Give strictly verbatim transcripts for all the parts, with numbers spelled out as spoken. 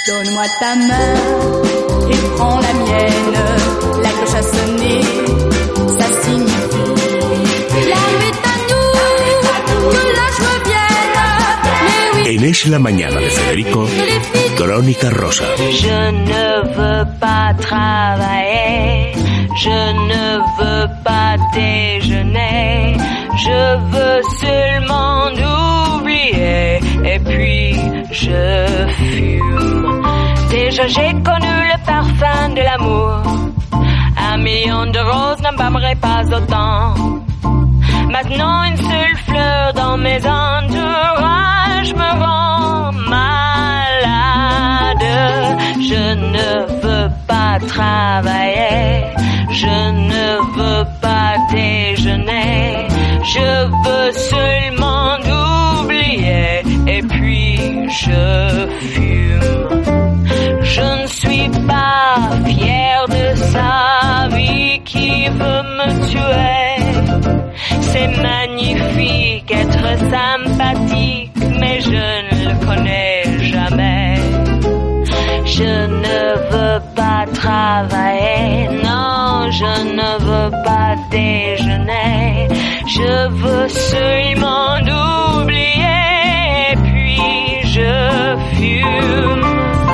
Donne-moi ta main et prends la mienne. La cloche a sonné, ça signifie l'âme est à nous, que la joie vienne. Mais oui. En Es la Mañana de Federico, Crónica Rosa. Je ne veux pas travailler, je ne veux pas déjeuner, je veux seulement oublier et puis je fume. Déjà j'ai connu le parfum de l'amour, un million de roses n'embaumerait pas autant. Maintenant une seule fleur dans mes entourages me rend malade. Je ne veux pas travailler, je ne veux pas déjeuner, je veux seulement oublier et puis je fume. Je ne suis pas fière de sa vie qui veut me tuer. C'est magnifique être sympathique, mais je ne le connais jamais. Je ne veux pas travailler, non, je ne veux pas déjeuner. Je veux seulement oublier, puis je fume.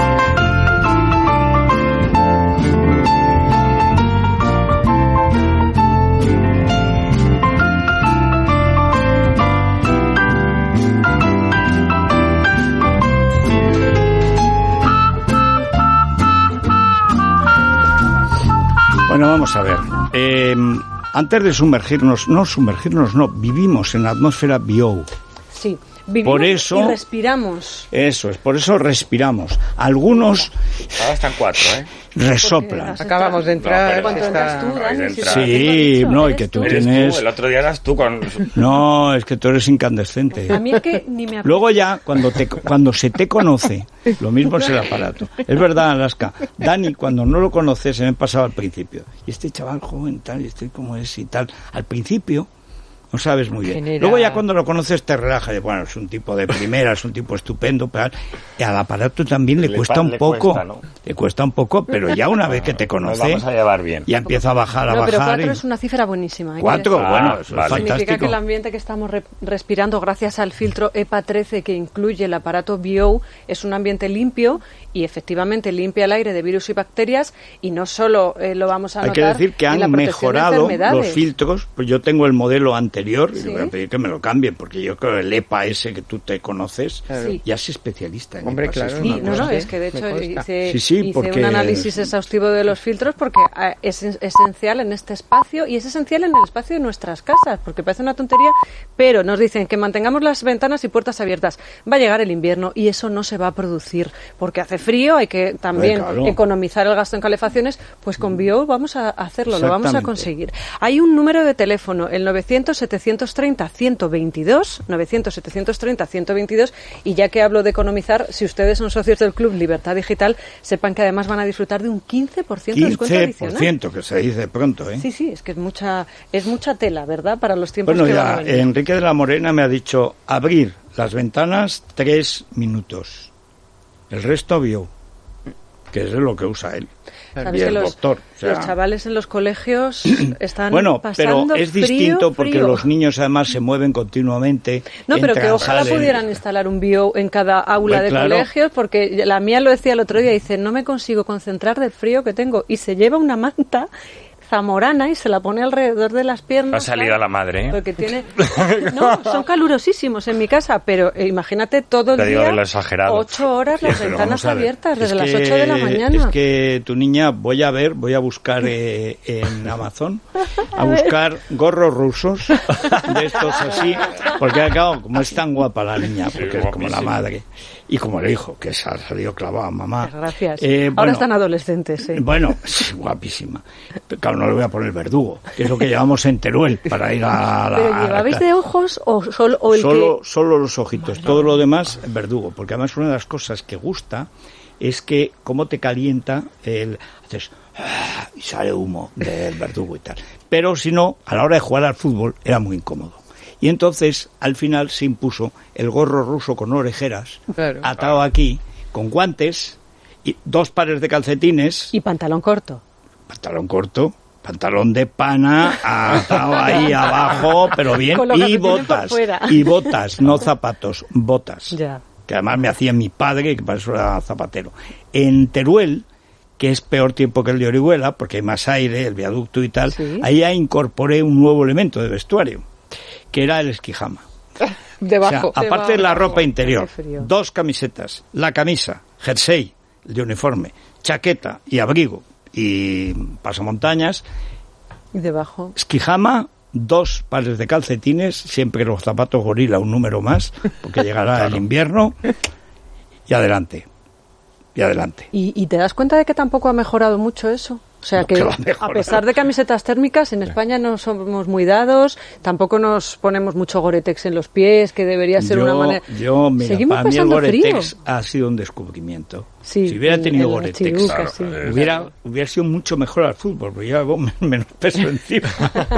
Bueno, vamos a ver. Eh, antes de sumergirnos, no sumergirnos, no, vivimos en la atmósfera bio. Sí, vivimos por eso, y respiramos. Eso es, por eso respiramos. Algunos ahora están cuatro, ¿eh? resoplan. Acabamos de entrar. ¿Cuánto entras tú, Dani? Sí, sí, no, y que tú Eres tienes... tú, el otro día eras tú con... No, es que tú eres incandescente. A mí es que ni me... Luego ya, cuando te cuando se te conoce, lo mismo es el aparato. Es verdad, Alaska. Dani, cuando no lo conoces, se me pasaba al principio. Y este chaval joven, tal, y este como es y tal. Al principio... no sabes muy bien. Genera... Luego ya cuando lo conoces te relajas, de, bueno, es un tipo de primera, es un tipo estupendo, pero y al aparato también le, le cuesta un le poco, cuesta, ¿no? le cuesta un poco, pero ya una vez que te conoce, nos vamos a llevar bien. Ya empieza a bajar, a no, bajar. Pero cuatro y... es una cifra buenísima. ¿eh? Cuatro, ah, bueno, eso vale. es fantástico. Significa que el ambiente que estamos re respirando gracias al filtro E P A trece que incluye el aparato bio es un ambiente limpio y efectivamente limpia el aire de virus y bacterias y no solo eh, lo vamos a Hay notar que decir que en han la protección de mejorado enfermedades. los filtros, pues yo tengo el modelo anterior, ¿Sí? y voy a pedir que me lo cambien, porque yo creo que el E P A ese que tú te conoces, sí. ya es especialista en Hombre, E P A. claro. Es Sí, una no, cosa. no, es que de hecho hice, sí, sí, hice porque... un análisis exhaustivo de los filtros porque es esencial en este espacio y es esencial en el espacio de nuestras casas, porque parece una tontería, pero nos dicen que mantengamos las ventanas y puertas abiertas. Va a llegar el invierno y eso no se va a producir, porque hace frío, hay que también claro. economizar el gasto en calefacciones, pues con bio vamos a hacerlo, lo vamos a conseguir. Hay un número de teléfono, el novecientos, setecientos treinta, ciento veintidós, novecientos, setecientos treinta, ciento veintidós, y ya que hablo de economizar, si ustedes son socios del Club Libertad Digital, sepan que además van a disfrutar de un quince por ciento de descuento adicional. quince por ciento, que se dice pronto, ¿eh? Sí, sí, es que es mucha es mucha tela, ¿verdad? Para los tiempos bueno, que ya, van a venir. Enrique de la Morena me ha dicho abrir las ventanas tres minutos. El resto bio, que es lo que usa él. ¿Sabes Y que el los, doctor. O sea, los chavales en los colegios están bueno, pasando pero es frío, distinto porque frío. los niños además se mueven continuamente. No, pero entran, que ojalá salen. pudieran instalar un bio en cada aula Pues de claro. colegios, porque la mía lo decía el otro día, dice, no me consigo concentrar del frío que tengo, y se lleva una manta zamorana y se la pone alrededor de las piernas. Ha salido a la madre, ¿eh? Porque tiene... No, son calurosísimos en mi casa, pero eh, imagínate todo el Te digo día, de lo exagerado. ocho horas, las Pero ventanas vamos a ver, abiertas, desde es las que- ocho de la mañana. Es que tu niña, voy a ver, voy a buscar eh, en Amazon, a buscar gorros rusos, de estos así, porque acá, como es tan guapa la niña, Sí, porque es como la guapísima. madre, y como el hijo, que se ha salido clavado a mamá. Gracias. Eh, Ahora bueno, están adolescentes, sí. Bueno, sí, guapísima. Pero claro, no le voy a poner verdugo, que es lo que llevamos en Teruel para ir a la... ¿Pero a la llevabais clase. de ojos o solo o el solo, que...? solo los ojitos, todo lo demás verdugo, porque además una de las cosas que gusta es que cómo te calienta el haces ah, y sale humo del verdugo y tal. Pero si no, a la hora de jugar al fútbol era muy incómodo. Y entonces al final se impuso el gorro ruso con orejeras, Claro. atado aquí, con guantes, y dos pares de calcetines. Y pantalón corto. Pantalón corto. Pantalón de pana, atado ahí abajo, pero bien, y botas, y botas, no zapatos, botas, ya. Que además me hacía mi padre, que para eso era zapatero. En Teruel, que es peor tiempo que el de Orihuela, porque hay más aire, el viaducto y tal, ¿sí? Ahí ya incorporé un nuevo elemento de vestuario, que era el esquijama. Debajo. O sea, aparte de la ropa interior, dos camisetas, la camisa, jersey, de uniforme, chaqueta y abrigo, y pasamontañas, y debajo esquijama, dos pares de calcetines, siempre los zapatos gorila un número más, porque llegará claro. El invierno, y adelante, y adelante. ¿Y, ¿Y te das cuenta de que tampoco ha mejorado mucho eso? O sea, no, que, que a pesar de camisetas térmicas, en España no somos muy dados, tampoco nos ponemos mucho Gore-Tex en los pies, que debería ser yo, una manera... Yo, mira, Seguimos para mí el Gore-Tex frío. Ha sido un descubrimiento. Sí, si hubiera tenido Gore-Tex, claro, sí. hubiera, hubiera sido mucho mejor al fútbol, porque yo hago menos peso encima.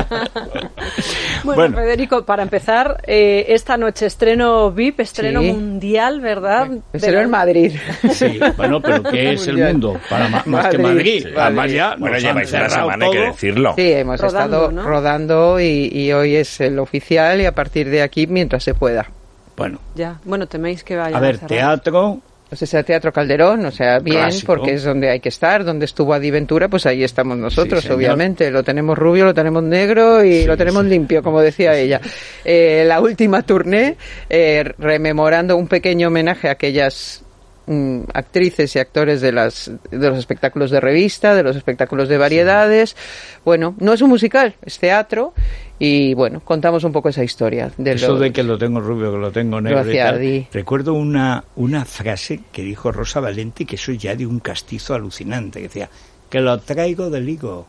bueno, bueno, Federico, para empezar, eh, esta noche estreno V I P, estreno sí. mundial, ¿verdad? Estreno en Madrid. Sí, bueno, pero ¿qué es el mundo? Para más Madrid, que Madrid. Madrid. Además ya bueno, lleváis una semana, hay que decirlo. Sí, hemos rodando, estado ¿no? rodando y, y hoy es el oficial y a partir de aquí, mientras se pueda. Bueno. Ya, bueno, teméis que vaya a ver, a teatro... O sea, Teatro Calderón, o sea, bien, clásico. Porque es donde hay que estar, donde estuvo Adi Ventura, pues ahí estamos nosotros, sí, obviamente. Lo tenemos rubio, lo tenemos negro y sí, lo tenemos sí. limpio, como decía sí. ella. Eh, la última tournée, eh, rememorando un pequeño homenaje a aquellas mm, actrices y actores de, las, de los espectáculos de revista, de los espectáculos de variedades. Sí. Bueno, no es un musical, es teatro. Y bueno, contamos un poco esa historia. De Eso lo, de que lo tengo rubio, que lo tengo negro lo y tal. Adi. Recuerdo una, una frase que dijo Rosa Valenti, que eso ya de un castizo alucinante, que decía, que lo traigo del higo.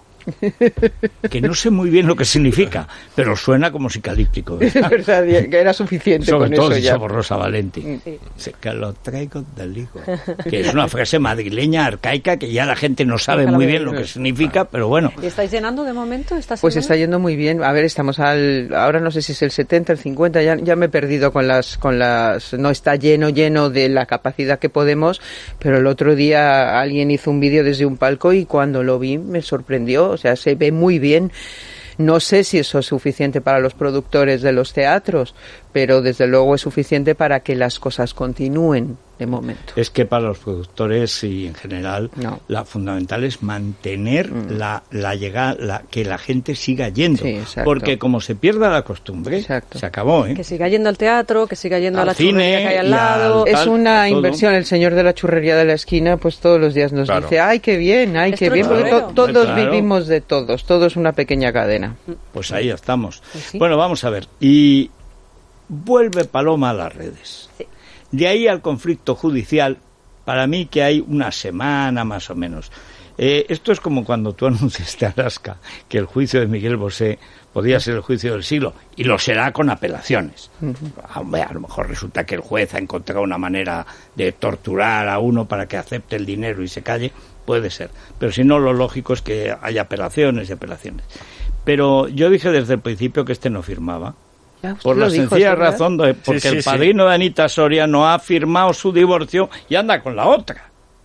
Que no sé muy bien lo que significa, pero suena como psicalíptico. Es verdad, que era suficiente sobre con todo eso ya. Por Rosa Valenti. Sí. Que lo traigo del higo. Que es una frase madrileña, arcaica, que ya la gente no sabe muy bien lo que significa, pero bueno. ¿Y estáis llenando de momento? Pues está yendo muy bien. A ver, estamos al... Ahora no sé si es el setenta, el cincuenta, ya, ya me he perdido con las... con las no está lleno, lleno de la capacidad que podemos, pero el otro día alguien hizo un vídeo desde un palco y cuando lo vi me sorprendió. O sea, se ve muy bien. No sé si eso es suficiente para los productores de los teatros, pero desde luego es suficiente para que las cosas continúen de momento. Es que para los productores y en general no. la fundamental es mantener mm. la, la llegada, la, que la gente siga yendo. Sí, porque como se pierda la costumbre, exacto. se acabó. ¿eh? Que siga yendo al teatro, que siga yendo al a la cine, churrería que hay al lado. Al, es una inversión. El señor de la churrería de la esquina pues todos los días nos claro. dice, ay, qué bien, ay, qué bien, porque to- todos claro. vivimos de todos, todo es una pequeña cadena. Pues ahí estamos. Pues sí. Bueno, vamos a ver. Y vuelve Paloma a las redes. Sí. De ahí al conflicto judicial, para mí que hay una semana más o menos. Eh, esto es como cuando tú anunciaste a Alaska que el juicio de Miguel Bosé podía ser el juicio del siglo, y lo será con apelaciones. Uh-huh. A, a lo mejor resulta que el juez ha encontrado una manera de torturar a uno para que acepte el dinero y se calle, puede ser. Pero si no, lo lógico es que haya apelaciones y apelaciones. Pero yo dije desde el principio que este no firmaba. Por la dijo, sencilla ¿verdad? razón de porque sí, sí, el padrino sí. de Anita Soria no ha firmado su divorcio y anda con la otra,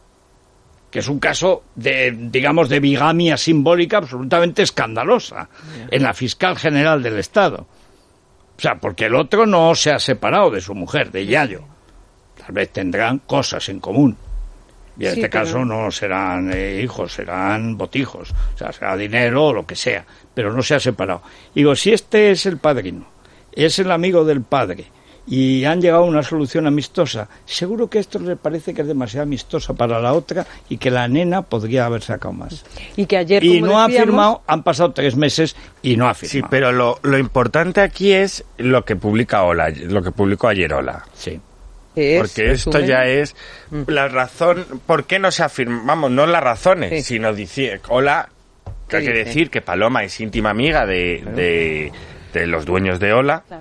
que es un caso de, digamos, de bigamia simbólica absolutamente escandalosa yeah. en la fiscal general del Estado. O sea, porque el otro no se ha separado de su mujer, de Yayo. Tal vez tendrán cosas en común. Y en sí, este pero... caso no serán eh, hijos, serán botijos. O sea, será dinero o lo que sea. Pero no se ha separado. Digo, si este es el padrino, es el amigo del padre, y han llegado a una solución amistosa, seguro que esto le parece que es demasiado amistosa para la otra y que la nena podría haber sacado más. Y que ayer, y como no decíamos... ha firmado, han pasado tres meses y no ha firmado. Sí, pero lo, lo importante aquí es lo que publica Ola, lo que publicó ayer Ola. Sí. Es, porque esto resumen. ya es la razón, ¿por qué no se afirma? Vamos, no las razones, sí. sino decir, Ola, que sí, hay que sí. decir que Paloma es íntima amiga de... Claro. de de los dueños de Ola. Claro.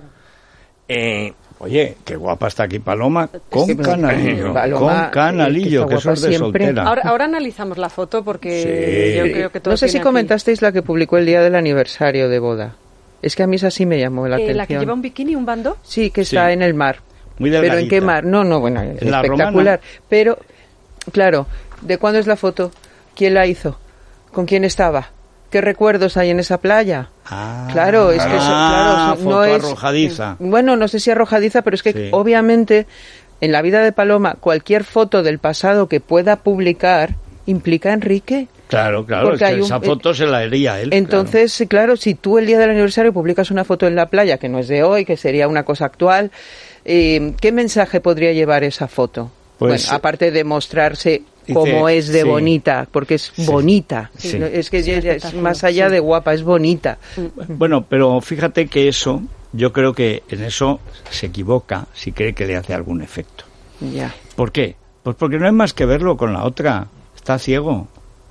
Eh, Oye, qué guapa está aquí Paloma, con es que, canalillo, Paloma, con canalillo, que, que eso es de siempre. soltera. Ahora, ahora analizamos la foto porque sí. yo creo que todo no sé si comentasteis aquí. La que publicó el día del aniversario de boda. Es que a mí esa sí me llamó la eh, atención. ¿La que lleva un bikini, un bando? Sí, que está sí. en el mar. Muy ¿Pero en qué mar? No, no, bueno, es ¿En espectacular. Pero, claro, ¿De cuándo es la foto? ¿Quién la hizo? ¿Con quién estaba? ¿Qué recuerdos hay en esa playa? Ah, claro, es que eso, claro, eso foto no es arrojadiza. Bueno, no sé si arrojadiza, pero es que Sí. obviamente en la vida de Paloma cualquier foto del pasado que pueda publicar implica a Enrique. Claro, claro, Porque es que hay un- esa foto se la haría él. Entonces, claro. claro, si tú el día del aniversario publicas una foto en la playa, que no es de hoy, que sería una cosa actual, eh, ¿qué mensaje podría llevar esa foto? Pues, bueno, aparte de mostrarse dice, como es de sí. bonita, porque es Sí. bonita. Sí. No, es que Sí, ya- ya es espectacular, más allá sí. de guapa, es bonita. Claro. Bueno, pero fíjate que eso, yo creo que en eso se equivoca si cree que le hace algún efecto. Ya. ¿Por qué? Pues porque no hay más que verlo con la otra. Está ciego.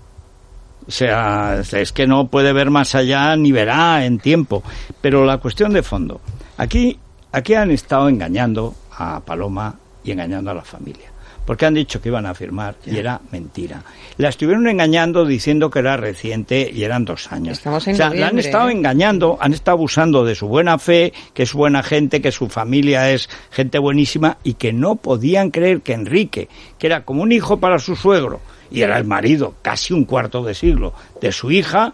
O sea, es que no puede ver más allá ni verá en tiempo. Pero la cuestión de fondo. Aquí, aquí han estado engañando a Paloma y engañando a la familia. Porque han dicho que iban a firmar y era mentira. La estuvieron engañando diciendo que era reciente y eran dos años. Estamos en o sea, la han noviembre, estado ¿eh? engañando, han estado abusando de su buena fe, que es buena gente, que su familia es gente buenísima y que no podían creer que Enrique, que era como un hijo para su suegro y era el marido, casi un cuarto de siglo, de su hija,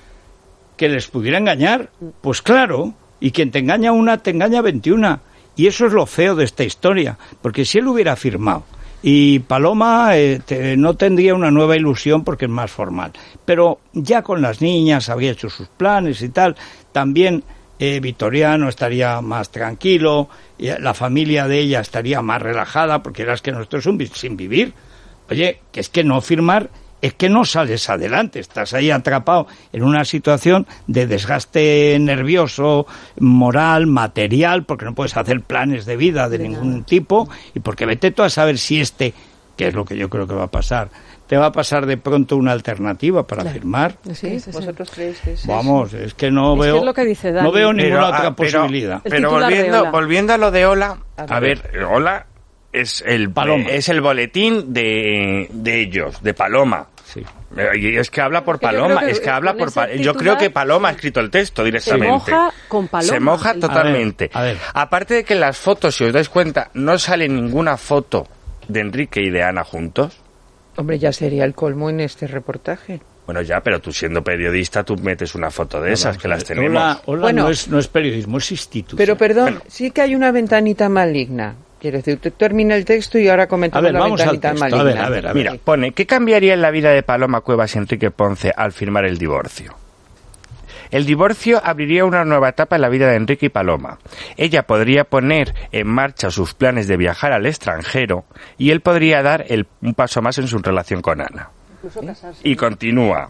que les pudiera engañar. Pues claro, y quien te engaña una, te engaña veintiuna. Y eso es lo feo de esta historia, porque si él hubiera firmado, y Paloma eh, te, no tendría una nueva ilusión porque es más formal. Pero ya con las niñas había hecho sus planes y tal. También eh, Vitoriano estaría más tranquilo, y la familia de ella estaría más relajada, porque eras que nosotros es un vi- sin vivir. Oye, que es que no firmar es que no sales adelante, estás ahí atrapado en una situación de desgaste nervioso, moral, material, porque no puedes hacer planes de vida de, de ningún nada. tipo, y porque vete tú a saber si este, que es lo que yo creo que va a pasar, te va a pasar de pronto una alternativa para claro. firmar. Sí, sí, ¿Vosotros sí. creéis que es Vamos, eso? es que no es veo, que es lo que dice Dani. no veo ninguna pero, otra ah, pero, posibilidad. Pero volviendo, volviendo a lo de Ola, a, a ver, ver Ola es el Paloma. es el boletín de, de ellos, de Paloma. Sí. Y es que habla por Paloma, que es que habla por Paloma. Yo creo que Paloma ha escrito el texto directamente. Se moja con Paloma. Se moja totalmente. A ver, a ver. Aparte de que en las fotos, si os dais cuenta, no sale ninguna foto de Enrique y de Ana juntos. Hombre, ya sería el colmo en este reportaje. Bueno, ya, pero tú siendo periodista, tú metes una foto de esas, no, que las tenemos. Hola, hola bueno, no, es, no es periodismo, es institución. Pero perdón, bueno. sí que hay una ventanita maligna. Quiero decir, usted termina el texto y ahora comentamos a ver, la vamos ventanita al texto. maligna. A ver, a ver, a ver. Mira, pone, ¿qué cambiaría en la vida de Paloma Cuevas y Enrique Ponce al firmar el divorcio? El divorcio abriría una nueva etapa en la vida de Enrique y Paloma. Ella podría poner en marcha sus planes de viajar al extranjero y él podría dar el, un paso más en su relación con Ana. Incluso casarse. Y continúa.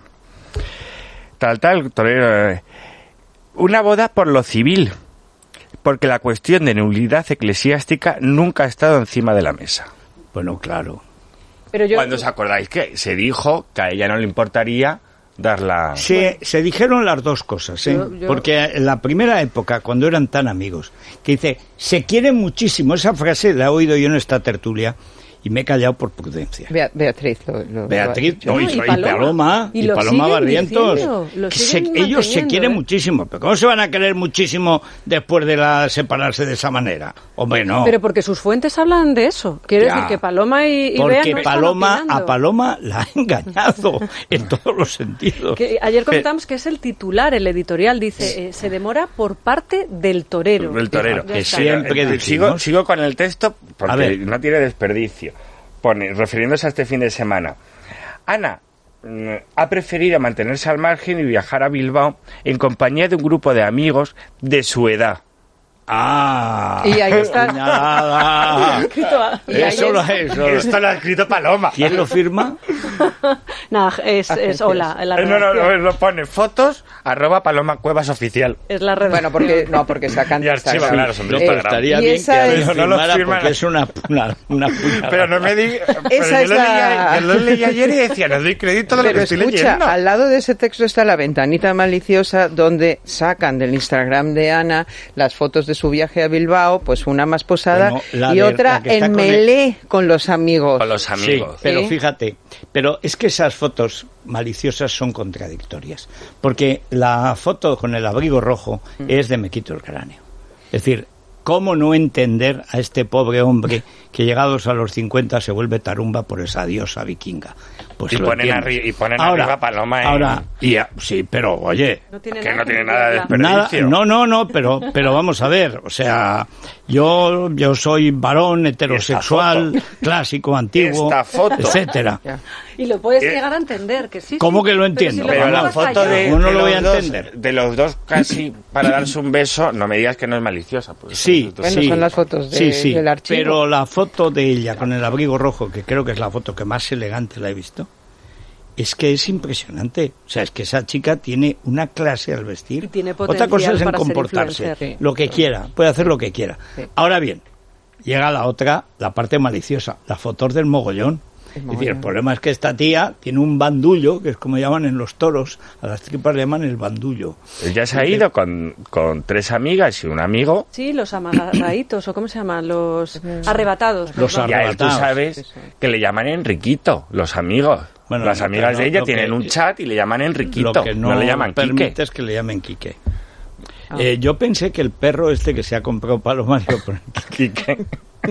Tal, tal, torero, eh, una boda por lo civil, porque la cuestión de nulidad eclesiástica nunca ha estado encima de la mesa. Bueno, claro. Pero yo... Cuando os acordáis que se dijo que a ella no le importaría dar la... Se, bueno. se dijeron las dos cosas, ¿eh? Yo, yo... Porque en la primera época, cuando eran tan amigos, que dice, se quieren muchísimo, esa frase la he oído yo en esta tertulia, y me he callado por prudencia. Bea, Beatriz. Lo, lo, Beatriz, lo no, y, y Paloma, y, y Paloma Barrientos. Que se, ellos se quieren ¿eh? muchísimo. ¿Pero cómo se van a querer muchísimo después de la separarse de esa manera? Hombre, no. Pero porque sus fuentes hablan de eso. Quiere decir que Paloma y, y porque Bea no Paloma, están a Paloma la ha engañado en todos los sentidos. Que ayer comentamos que es el titular, el editorial, dice, eh, se demora por parte del torero. Del torero. Que siempre sigo, sigo con el texto porque no tiene desperdicio. Pone, refiriéndose a este fin de semana, Ana ha preferido mantenerse al margen y viajar a Bilbao en compañía de un grupo de amigos de su edad. Ah, y ahí está. y ahí eso, lo, eso, esto lo ha escrito Paloma. ¿Quién lo firma? Nada, es, es hola. En la no, no, no, lo pone fotos arroba Paloma Cuevas oficial. Es la red. Bueno, porque no, porque sacan. Y archiva, claro, son de eh, estaría bien que a es, no lo firmara porque es una, una, una Pero no me diga. Esa es yo, la... lo leía, yo lo leí ayer y decía, no doy crédito de lo pero que estoy escucha, leyendo. Al lado de ese texto está la ventanita maliciosa donde sacan del Instagram de Ana las fotos de su viaje a Bilbao, pues una más posada bueno, y de, otra en melé con, el... con los amigos. Con los amigos. Sí, pero ¿Sí? fíjate, pero es que esas fotos maliciosas son contradictorias, porque la foto con el abrigo rojo mm. es de me quito el cráneo. Es decir, ¿Cómo no entender a este pobre hombre que llegados a los cincuenta se vuelve tarumba por esa diosa vikinga? Pues y, ponen arri- y ponen ahora, arriba Paloma en... Ahora, y, sí, pero oye... No tiene que nada no tiene que nada de verla. desperdicio. Nada, no, no, no, pero, pero vamos a ver, o sea, yo, yo soy varón heterosexual, clásico, antiguo, Esta foto. etcétera. Ya. Y lo puedes Eh, llegar a entender, que sí. ¿Cómo sí, que lo pero entiendo? si lo Pero la vamos foto allá. de, ¿Cómo no de lo voy los a dos, entender? de los dos casi para darse un beso, no me digas que no es maliciosa. Pues Sí, eso- Bueno, sí, son las fotos de- sí, sí, del archivo. pero la foto de ella con el abrigo rojo, que creo que es la foto que más elegante la he visto, es que es impresionante. O sea, es que esa chica tiene una clase al vestir. Y tiene Otra cosa es en potencial para ser comportarse, influencer. lo que quiera, puede hacer lo que quiera. Sí. Ahora bien, llega la otra, la parte maliciosa, las fotos del mogollón. El Es decir, el mogollón. problema es que esta tía tiene un bandullo, que es como llaman en los toros, a las tripas le llaman el bandullo. Ella se ha ido con, con tres amigas y un amigo. Sí, los amarraditos, o ¿cómo se llaman? Los arrebatados. Los perdón. Y a él tú Arrebatados. sabes que le llaman Enriquito, los amigos. Bueno, Las no, amigas pero de no, ella lo tienen que- un chat y le llaman Enriquito. Lo que no, no, le llaman permite Quique. es que le llamen Quique. Ah. Eh, yo pensé que el perro este que se ha comprado Paloma iba a poner Quique.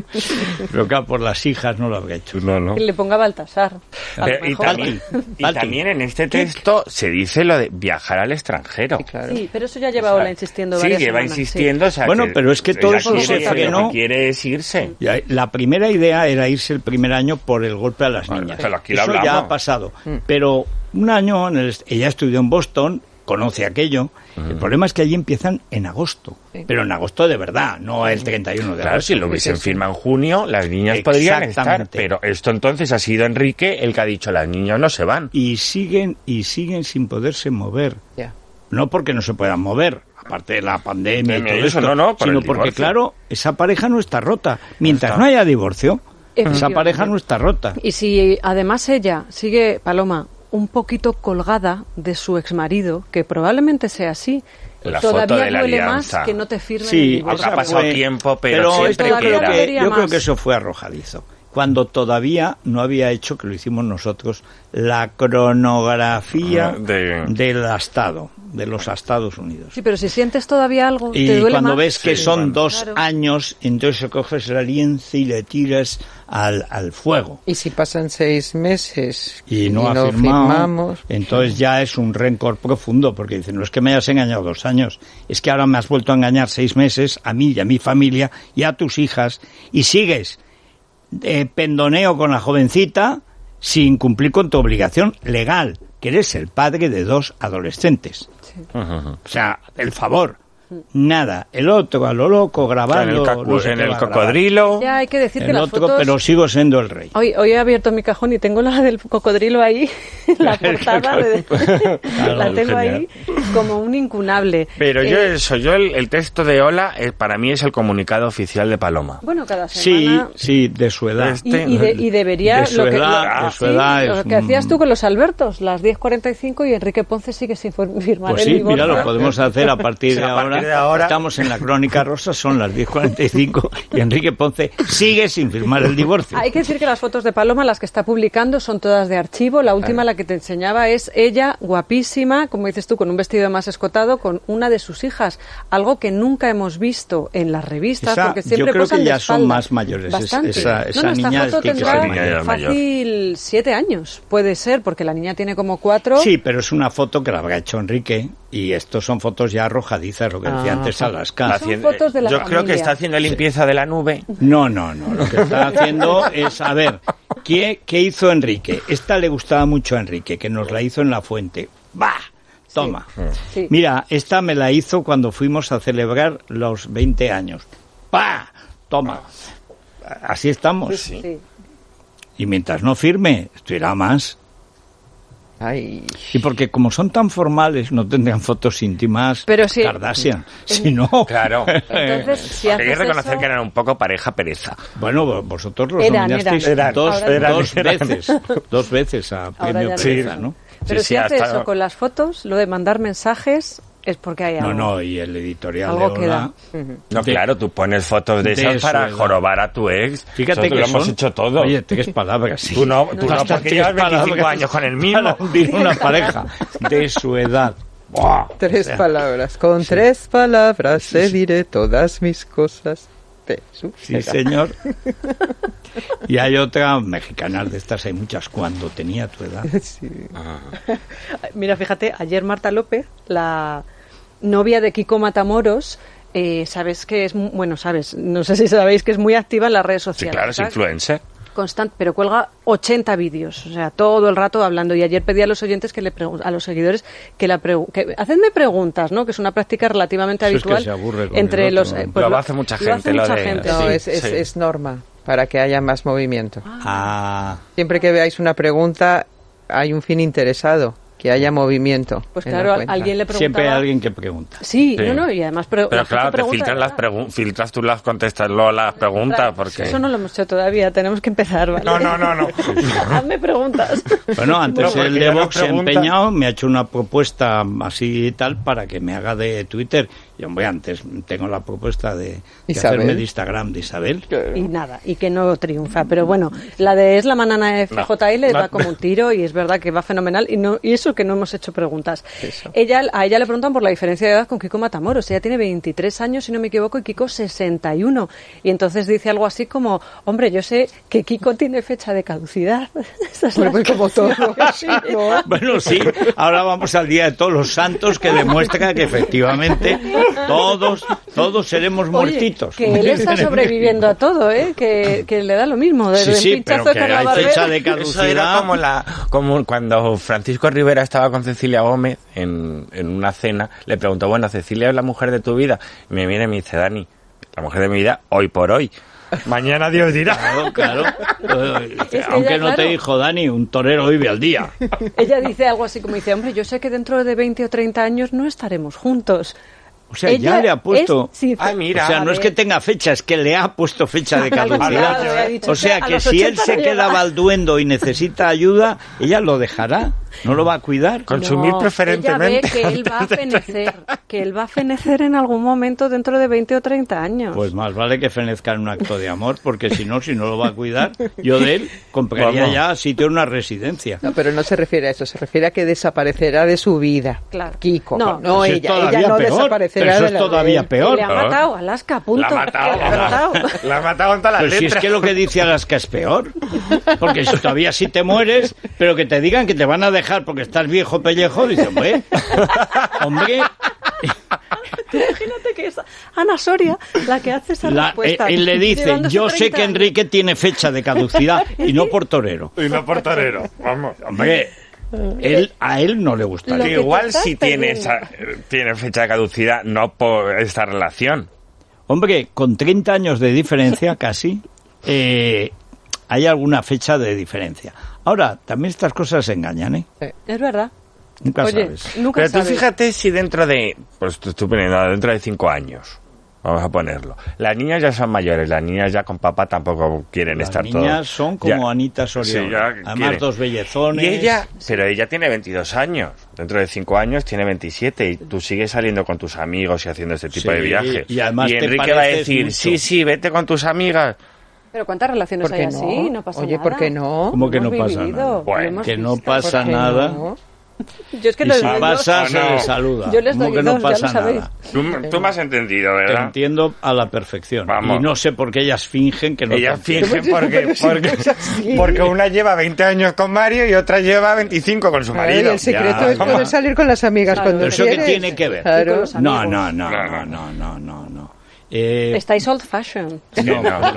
pero claro, por las hijas no lo habría hecho. No, no. Que le ponga Baltasar. A lo Pero- y, mejor. también, y Balti. también en este texto se dice lo de viajar al extranjero. Sí, claro. Sí, pero eso ya lleva Ola insistiendo Sí, varias lleva semanas, insistiendo. O sea, Bueno, pero es que todo ella eso quiere- se frenó. Lo que quiere es irse. Ya, la primera idea era irse el primer año por el golpe a las Bueno, niñas. pero aquí lo Eso ya hablamos. ha pasado. Pero un año, en el- ella estudió en Boston, conoce aquello. El problema es que allí empiezan en agosto. Sí. Pero en agosto de verdad, no el treinta y uno de Claro, agosto. si lo hubiesen firmado en junio, las niñas podrían estar. Exactamente. Pero esto entonces ha sido Enrique el que ha dicho, las niñas no se van. Y siguen, y siguen sin poderse mover. Ya. No porque no se puedan mover, aparte de la pandemia y Pandemia todo y eso, esto, no, no, por sino el porque, divorcio. claro, esa pareja no está rota. Mientras está. no haya divorcio, esa Efectivamente. pareja no está rota. Y si además ella sigue, Paloma, un poquito colgada de su exmarido, que probablemente sea así, La foto todavía de la duele alianza. más que no te firmen el Sí, divorcio. ha pasado tiempo, pero esto siempre yo creo queda. que, Todavía yo creo más. que eso fue arrojadizo. Cuando todavía no había hecho, que lo hicimos nosotros, la cronografía Ah, de- del Estado, de los Estados Unidos. Sí, pero si sientes todavía algo, te Y duele cuando más. ves que Sí, son bueno. dos Claro. años, entonces coges la lienza y le tiras al, al fuego. Y si pasan seis meses Y no ha firmado, firmamos, entonces ya es un rencor profundo, porque dicen, no es que me hayas engañado dos años, es que ahora me has vuelto a engañar seis meses, a mí y a mi familia y a tus hijas, y sigues de pendoneo con la jovencita sin cumplir con tu obligación legal, que eres el padre de dos adolescentes. O sea, el favor. Nada, el otro a lo loco grabando, en el, cacu- no sé en qué el va a grabar. cocodrilo. Ya hay que decir que El las otro, fotos... pero sigo siendo el rey. Hoy, hoy he abierto mi cajón y tengo la del cocodrilo ahí, la portada, de- Claro, la tengo ahí genial. como un incunable. Pero yo Eh, eso, yo el, el texto de Ola eh, para mí es el comunicado oficial de Paloma. Bueno, cada Sí, semana... sí, de su edad. Este- Y, y, de- y debería De su lo que, edad, lo- de su sí, edad lo es que hacías un- tú con los Albertos, las diez cuarenta y cinco y Enrique Ponce sigue sin fir- firmar Pues el sí, divorcio. mira, lo podemos hacer a partir Sí, de a partir ahora. de ahora. Estamos en la Crónica Rosa, son las diez cuarenta y cinco y Enrique Ponce sigue sin firmar el divorcio. Hay que decir que las fotos de Paloma, las que está publicando, son todas de archivo. La última, la que te enseñaba, es ella, guapísima, como dices tú, con un vestido más escotado, con una de sus hijas. Algo que nunca hemos visto en las revistas, Esa- porque siempre yo creo posan que de ya son espalda. más mayores, es- Bastante. esa- esa no, no, esta niña foto tiene que tendrá ser mayor. Ya es mayor. fácil siete años, puede ser, porque la niña tiene como cuatro. Sí, pero es una foto que la habrá hecho Enrique y estos son fotos ya arrojadizas, lo que decía Ah. antes Alaska. Son fotos de la yo creo que familia. está haciendo limpieza de la nube. No, no, no. Lo que está haciendo es, a ver, ¿qué, qué hizo Enrique? Esta le gustaba mucho a Enrique, que nos la hizo en La Fuente. ¡Bah! Toma. Sí. Mira, esta me la hizo cuando fuimos a celebrar los veinte años. ¡Bah! Toma. Así estamos. Sí. Y mientras no firme, esto irá más. ay, Y porque como son tan formales, no tendrían fotos íntimas Pero sí. Kardashian. Si no... Claro. Entonces, si Hay que haces reconocer eso- que eran un poco pareja pereza. Bueno, vo- vosotros los Eran, nominasteis eran. dos, Ahora ya no. dos Eran. veces, dos veces a Ahora premio ya no. Pereza, Sí. ¿no? Pero Sí, si sí, hace hasta- eso con las fotos, lo de mandar mensajes, es porque hay algo. No, no, y el editorial Algo de queda. Ola... No, de- claro, tú pones fotos de de esas su para edad. jorobar a tu ex. Fíjate Nosotros que lo hemos son- hecho todo. Oye, tres palabras, sí. Tú no, tú no, Hasta porque tres llevas veinticinco palabras años con el mismo. para hundir una pareja de su edad. ¡buah! Tres O sea, palabras. Con sí. tres palabras te diré todas mis cosas. Te Sí, señor. Y hay otra, mexicanas de estas, hay muchas, cuando tenía tu edad. Sí. Ah. Mira, fíjate, ayer Marta López, la novia de Kiko Matamoros, eh, sabes que es, mu- bueno, sabes, no sé si sabéis que es muy activa en las redes Sí, sociales. claro, es ¿sabes? influencer. Constante, pero cuelga ochenta vídeos, o sea, todo el rato hablando. Y ayer pedí a los oyentes que le pregun- a los seguidores que la pregu- que hacedme preguntas, ¿no? Que es una práctica relativamente Eso es que habitual se aburre con entre el los. otro. eh, pues Lo hace mucha lo hace gente, lo mucha de- gente, No, sí. es, es, sí. es norma para que haya más movimiento. Ah, Siempre que veáis una pregunta, hay un fin interesado, que haya movimiento. Pues en la claro, a- cuenta. alguien le preguntaba. siempre hay alguien que pregunta. Sí, Sí. no, no, y además. Pero, Pero la gente claro, te pregunta, filtran las ¿verdad? pregun- filtras tú las contestas luego las preguntas, Claro, porque... Eso no lo hemos hecho todavía, tenemos que empezar, ¿vale? No, no, no, no. Hazme preguntas. Bueno, antes No, porque el ya de nos Vox se ha pregunta- empeñado, me ha hecho una propuesta así y tal para que me haga de Twitter. Y hombre, antes tengo la propuesta de, de Isabel. hacerme de Instagram de Isabel. Y nada, y que no triunfa. Pero bueno, la de Es la Manana F J L No. va como un tiro y es verdad que va fenomenal. Y no y eso que no hemos hecho preguntas. Eso. Ella A ella le preguntan por la diferencia de edad con Kiko Matamoros. Ella tiene veintitrés años, si no me equivoco, y Kiko sesenta y uno. Y entonces dice algo así como, hombre, yo sé que Kiko tiene fecha de caducidad. Esa es Bueno, la pues como todo. Sí. ¿no? Bueno, sí, ahora vamos al Día de Todos los Santos, que demuestra que efectivamente todos, todos seremos Oye, muertitos. que él está sobreviviendo a todo, ¿eh? Que, que le da lo mismo. Desde Sí, sí, el pinchazo pero de que Carla hay Barber. fecha de Eso era caducidad. como, la, como cuando Francisco Rivera estaba con Cecilia Gómez en, en una cena, le preguntó, bueno, ¿Cecilia es la mujer de tu vida? Y me viene y me dice, Dani, la mujer de mi vida hoy por hoy. Mañana Dios dirá. Claro, claro. Eh, que Aunque ella, no te claro. dijo Dani, un torero vive al día. Ella dice algo así como dice, hombre, yo sé que dentro de veinte o treinta años no estaremos juntos. O sea, Ella ya le ha puesto... es- sí, Ay, mira. o sea, no es que tenga fecha, es que le ha puesto fecha de Claro, caducidad. le ha dicho, O sea, a que los si él ochenta se no queda llega. balduendo y necesita ayuda, ella lo dejará, no lo va a cuidar. Consumir No, preferentemente. Ella ve que él va a fenecer, que él va a fenecer en algún momento dentro de veinte o treinta años. Pues más vale que fenezca en un acto de amor, porque si no, si no lo va a cuidar, yo de él compraría Vamos. ya sitio en una residencia. No, pero no se refiere a eso, se refiere a que desaparecerá de su vida. Claro. Kiko. No, No, Pues es ella. todavía Ella no peor, desaparecerá pero eso de es la todavía vida. peor. le ha Ah. matado, Alaska, punto. La ha matado. Le ha matado. La ha matado en todas las Pero si es letras. que lo que dice Alaska es peor, porque si todavía si te mueres, pero que te digan que te van a dejar porque estás viejo pellejo, dice, hombre, hombre, Imagínate que es Ana Soria la que hace esa la- respuesta. él le dice, llevándose yo sé treinta que años. Enrique tiene fecha de caducidad y no por torero. Y no por torero. Vamos. Hombre, él, a él no le Lo gustaría. que Igual te estás si tiene, perdiendo. esa, tiene fecha de caducidad, no por esta relación. Hombre, con treinta años de diferencia casi, eh, hay alguna fecha de diferencia. Ahora, también estas cosas engañan, ¿eh? Es verdad. Nunca Oye, sabes. nunca Pero tú sabes. fíjate si dentro de, pues te estoy poniendo, dentro de cinco años, vamos a ponerlo. Las niñas ya son mayores, las niñas ya con papá tampoco quieren Las estar niñas todos. son como Ya. Anita Sí, Soriano. ya Además, quieren. dos bellezones. Y ella, pero ella tiene veintidós años. Dentro de cinco años tiene veintisiete y tú sigues saliendo con tus amigos y haciendo este tipo Sí, de viajes. y además te Enrique va a pareces decir, mucho. sí, sí, vete con tus amigas. Pero ¿cuántas relaciones ¿Por hay qué así? no? No pasa Oye, nada. ¿por qué no? ¿Cómo que Lo no hemos pasa vivido, nada? lo Bueno, hemos que no visto. pasa ¿Por qué nada. no? Yo es que Y les si doy pasa, dos. se no. le saluda. Yo les Como doy que no dos, ya pasa lo sabéis. nada. Tú, tú me has entendido, Te ¿verdad? entiendo a la perfección. Vamos. Y no sé por qué ellas fingen que no Ellas te entienden. fingen porque, porque, porque una lleva veinte años con Mario y otra lleva veinticinco con su Claro, y marido. el secreto Ya, es ya. poder salir con las amigas Claro. cuando ¿Pero eso qué quieres. tiene que ver? Y con Claro. los No, amigos. no, no, Claro. no, no, no, no. Eh, Estáis old fashion. no, no. no.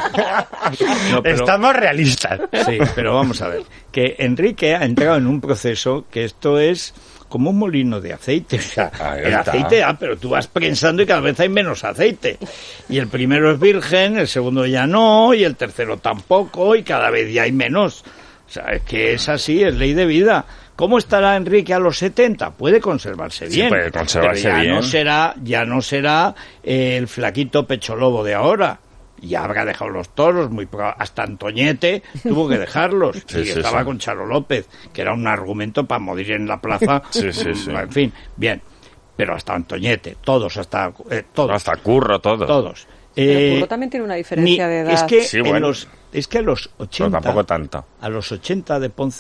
No, pero- Estamos realistas. Sí, pero vamos a ver. Que Enrique ha entrado en un proceso que esto es como un molino de aceite. O sea, Ahí el está. aceite, ah, pero tú vas prensando y cada vez hay menos aceite. Y el primero es virgen, el segundo ya no, y el tercero tampoco, y cada vez ya hay menos. O sea, es que es así, es ley de vida. ¿Cómo estará Enrique a los setenta? Puede conservarse Sí, bien. puede conservarse pero ya bien. No será, ya no será eh, el flaquito pecho lobo de ahora. Ya habrá dejado los toros, muy proba- hasta Antoñete tuvo que dejarlos. Sí, y sí, estaba sí. con Charo López, que era un argumento para morir en la plaza. Sí, sí, sí. En fin, bien. Pero hasta Antoñete, todos, hasta eh, todos. Hasta curro todo. Todos. Pero Eh, Curro también tiene una diferencia ni- de edad. Es que, Sí, en bueno. los, es que a los Pero ochenta, tampoco tanto. a los ochenta de Ponce,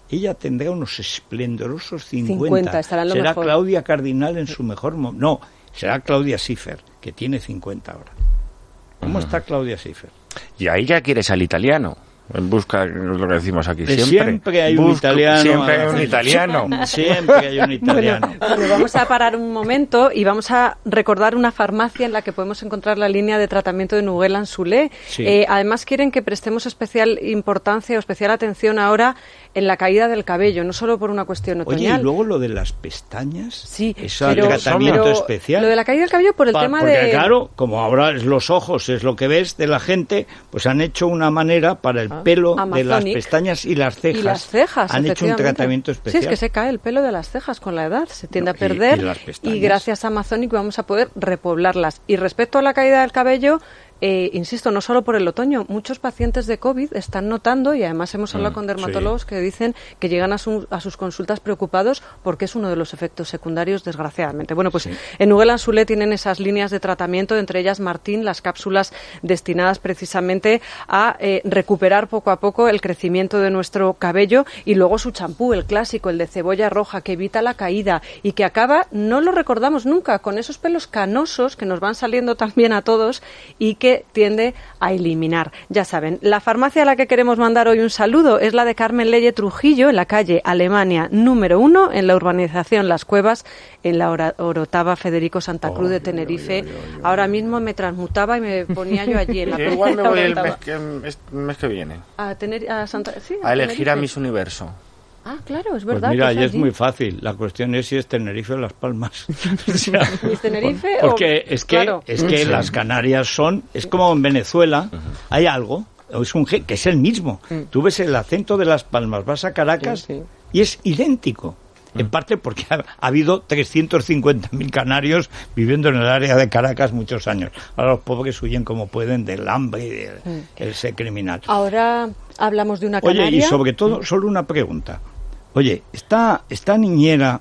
ella tendrá unos esplendorosos cincuenta. cincuenta, estará en lo será mejor. Claudia Cardinal en su mejor momento. No, será Claudia Schiffer, que tiene cincuenta ahora. ¿Cómo uh-huh. está Claudia Schiffer? Y ahí ya quieres al italiano. En busca, lo que decimos aquí, siempre. Siempre hay un Busco, italiano. Siempre hay un italiano. Siempre hay un italiano. Bueno, bueno, vamos a parar un momento y vamos a recordar una farmacia en la que podemos encontrar la línea de tratamiento de Nouguel-en-Soulé. Sí. Eh, además, quieren que prestemos especial importancia o especial atención ahora en la caída del cabello, no solo por una cuestión otoñal. Oye, y luego lo de las pestañas, sí, ese pero, tratamiento pero especial. Lo de la caída del cabello por el Pa, tema porque, de... claro, como ahora es los ojos, es lo que ves de la gente, pues han hecho una manera para el Ah, pelo Amazonic. de las pestañas y las cejas. Y las cejas, han hecho un tratamiento especial. Sí, es que se cae el pelo de las cejas con la edad, se tiende No, a perder y, y, las pestañas. y gracias a Amazonic vamos a poder repoblarlas. Y respecto a la caída del cabello, eh, insisto, no solo por el otoño, muchos pacientes de COVID están notando, y además hemos hablado Mm, con dermatólogos sí. que dicen que llegan a, su, a sus consultas preocupados porque es uno de los efectos secundarios, desgraciadamente. Bueno, pues Sí. en Nouguel-en-Soulé tienen esas líneas de tratamiento, entre ellas, Martín, las cápsulas destinadas precisamente a eh, recuperar poco a poco el crecimiento de nuestro cabello, y luego su champú, el clásico, el de cebolla roja, que evita la caída y que acaba, no lo recordamos nunca, con esos pelos canosos que nos van saliendo también a todos y que tiende a eliminar. Ya saben, la farmacia a la que queremos mandar hoy un saludo es la de Carmen Leye Trujillo, en la calle Alemania número uno, en la urbanización Las Cuevas, en la Ora- Orotava Federico Santa Cruz Oh, de yo, Tenerife. yo, yo, yo, yo. Ahora mismo me transmutaba y me ponía yo allí en la Yo igual me voy el Orotava. mes que, el mes que viene. A, tener, a, Santa, sí, A elegir a Tenerife. Miss Universo. Ah, claro, es Pues verdad. mira, que y es allí. muy fácil. La cuestión es si es Tenerife o Las Palmas. O sea, ¿Es Tenerife porque o- es que claro. es que Sí. las Canarias son, es como en Venezuela, hay algo, es un ge- que es el mismo. Tú ves el acento de Las Palmas, vas a Caracas Sí, sí. y es idéntico. En parte porque ha, ha habido trescientos cincuenta mil canarios viviendo en el área de Caracas muchos años. Ahora los pobres huyen como pueden del hambre y del el ser criminal. Ahora hablamos de una canaria. Oye, y sobre todo, solo una pregunta. Oye, esta, esta niñera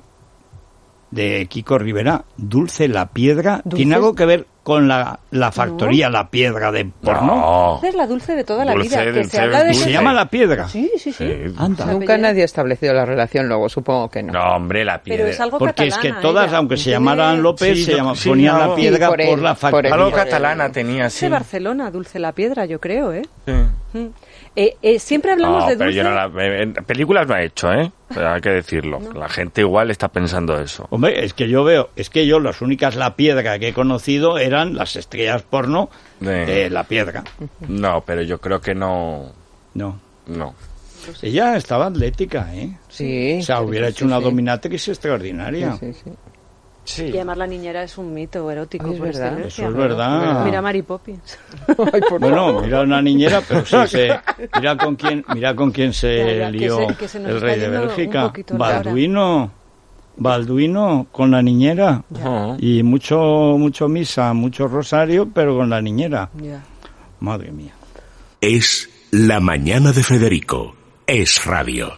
de Kiko Rivera, Dulce la Piedra, ¿Dulce? ¿tiene algo que ver con la, la factoría La Piedra de porno? No. Esa es la dulce de toda la Dulce, vida. Que dulce, se habla de dulce. ¿Se que- llama La Piedra? Sí, sí, sí. Sí. Anda. La Nunca apellido. nadie ha establecido la relación, luego supongo que no. No, hombre, la piedra. Pero es algo Porque es catalana. que todas, ella. aunque se Tiene- llamaran López, Sí, se yo- llama, sí, ponían algo- La Piedra por por, él, la por factoría. Algo él. catalana tenía, Es sí. de Barcelona, Dulce la Piedra, yo creo, ¿eh? Sí. Mm. Eh, eh, siempre hablamos No, de pero Dulce. yo no la, en películas no ha hecho, ¿eh? Pero hay que decirlo. La gente igual está pensando eso. Hombre, es que yo veo, es que yo las únicas La Piedra que he conocido eran las estrellas porno De- de La Piedra. No, pero yo creo que no. No. No. Ella estaba atlética, ¿eh? Sí. O sea, hubiera sí, hecho una sí. dominatrix extraordinaria. Sí, sí, sí. Sí. Y además la niñera es un mito erótico. Ay, es por verdad. excelencia. Eso es verdad. Mira Mary Poppins. Ay, por Bueno, favor. mira una niñera, pero sí se, mira con quién, mira con quién se Ya, ya, que lió se- que se nos el está rey de yendo un Bélgica, poquito la hora. Balduino, Balduino con la niñera Oh. y mucho, mucho misa, mucho rosario, pero con la niñera. Ya. Madre mía. Es La Mañana de Federico. Es radio.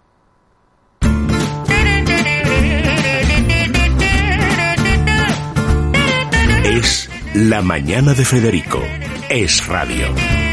Es La Mañana de Federico. Es radio.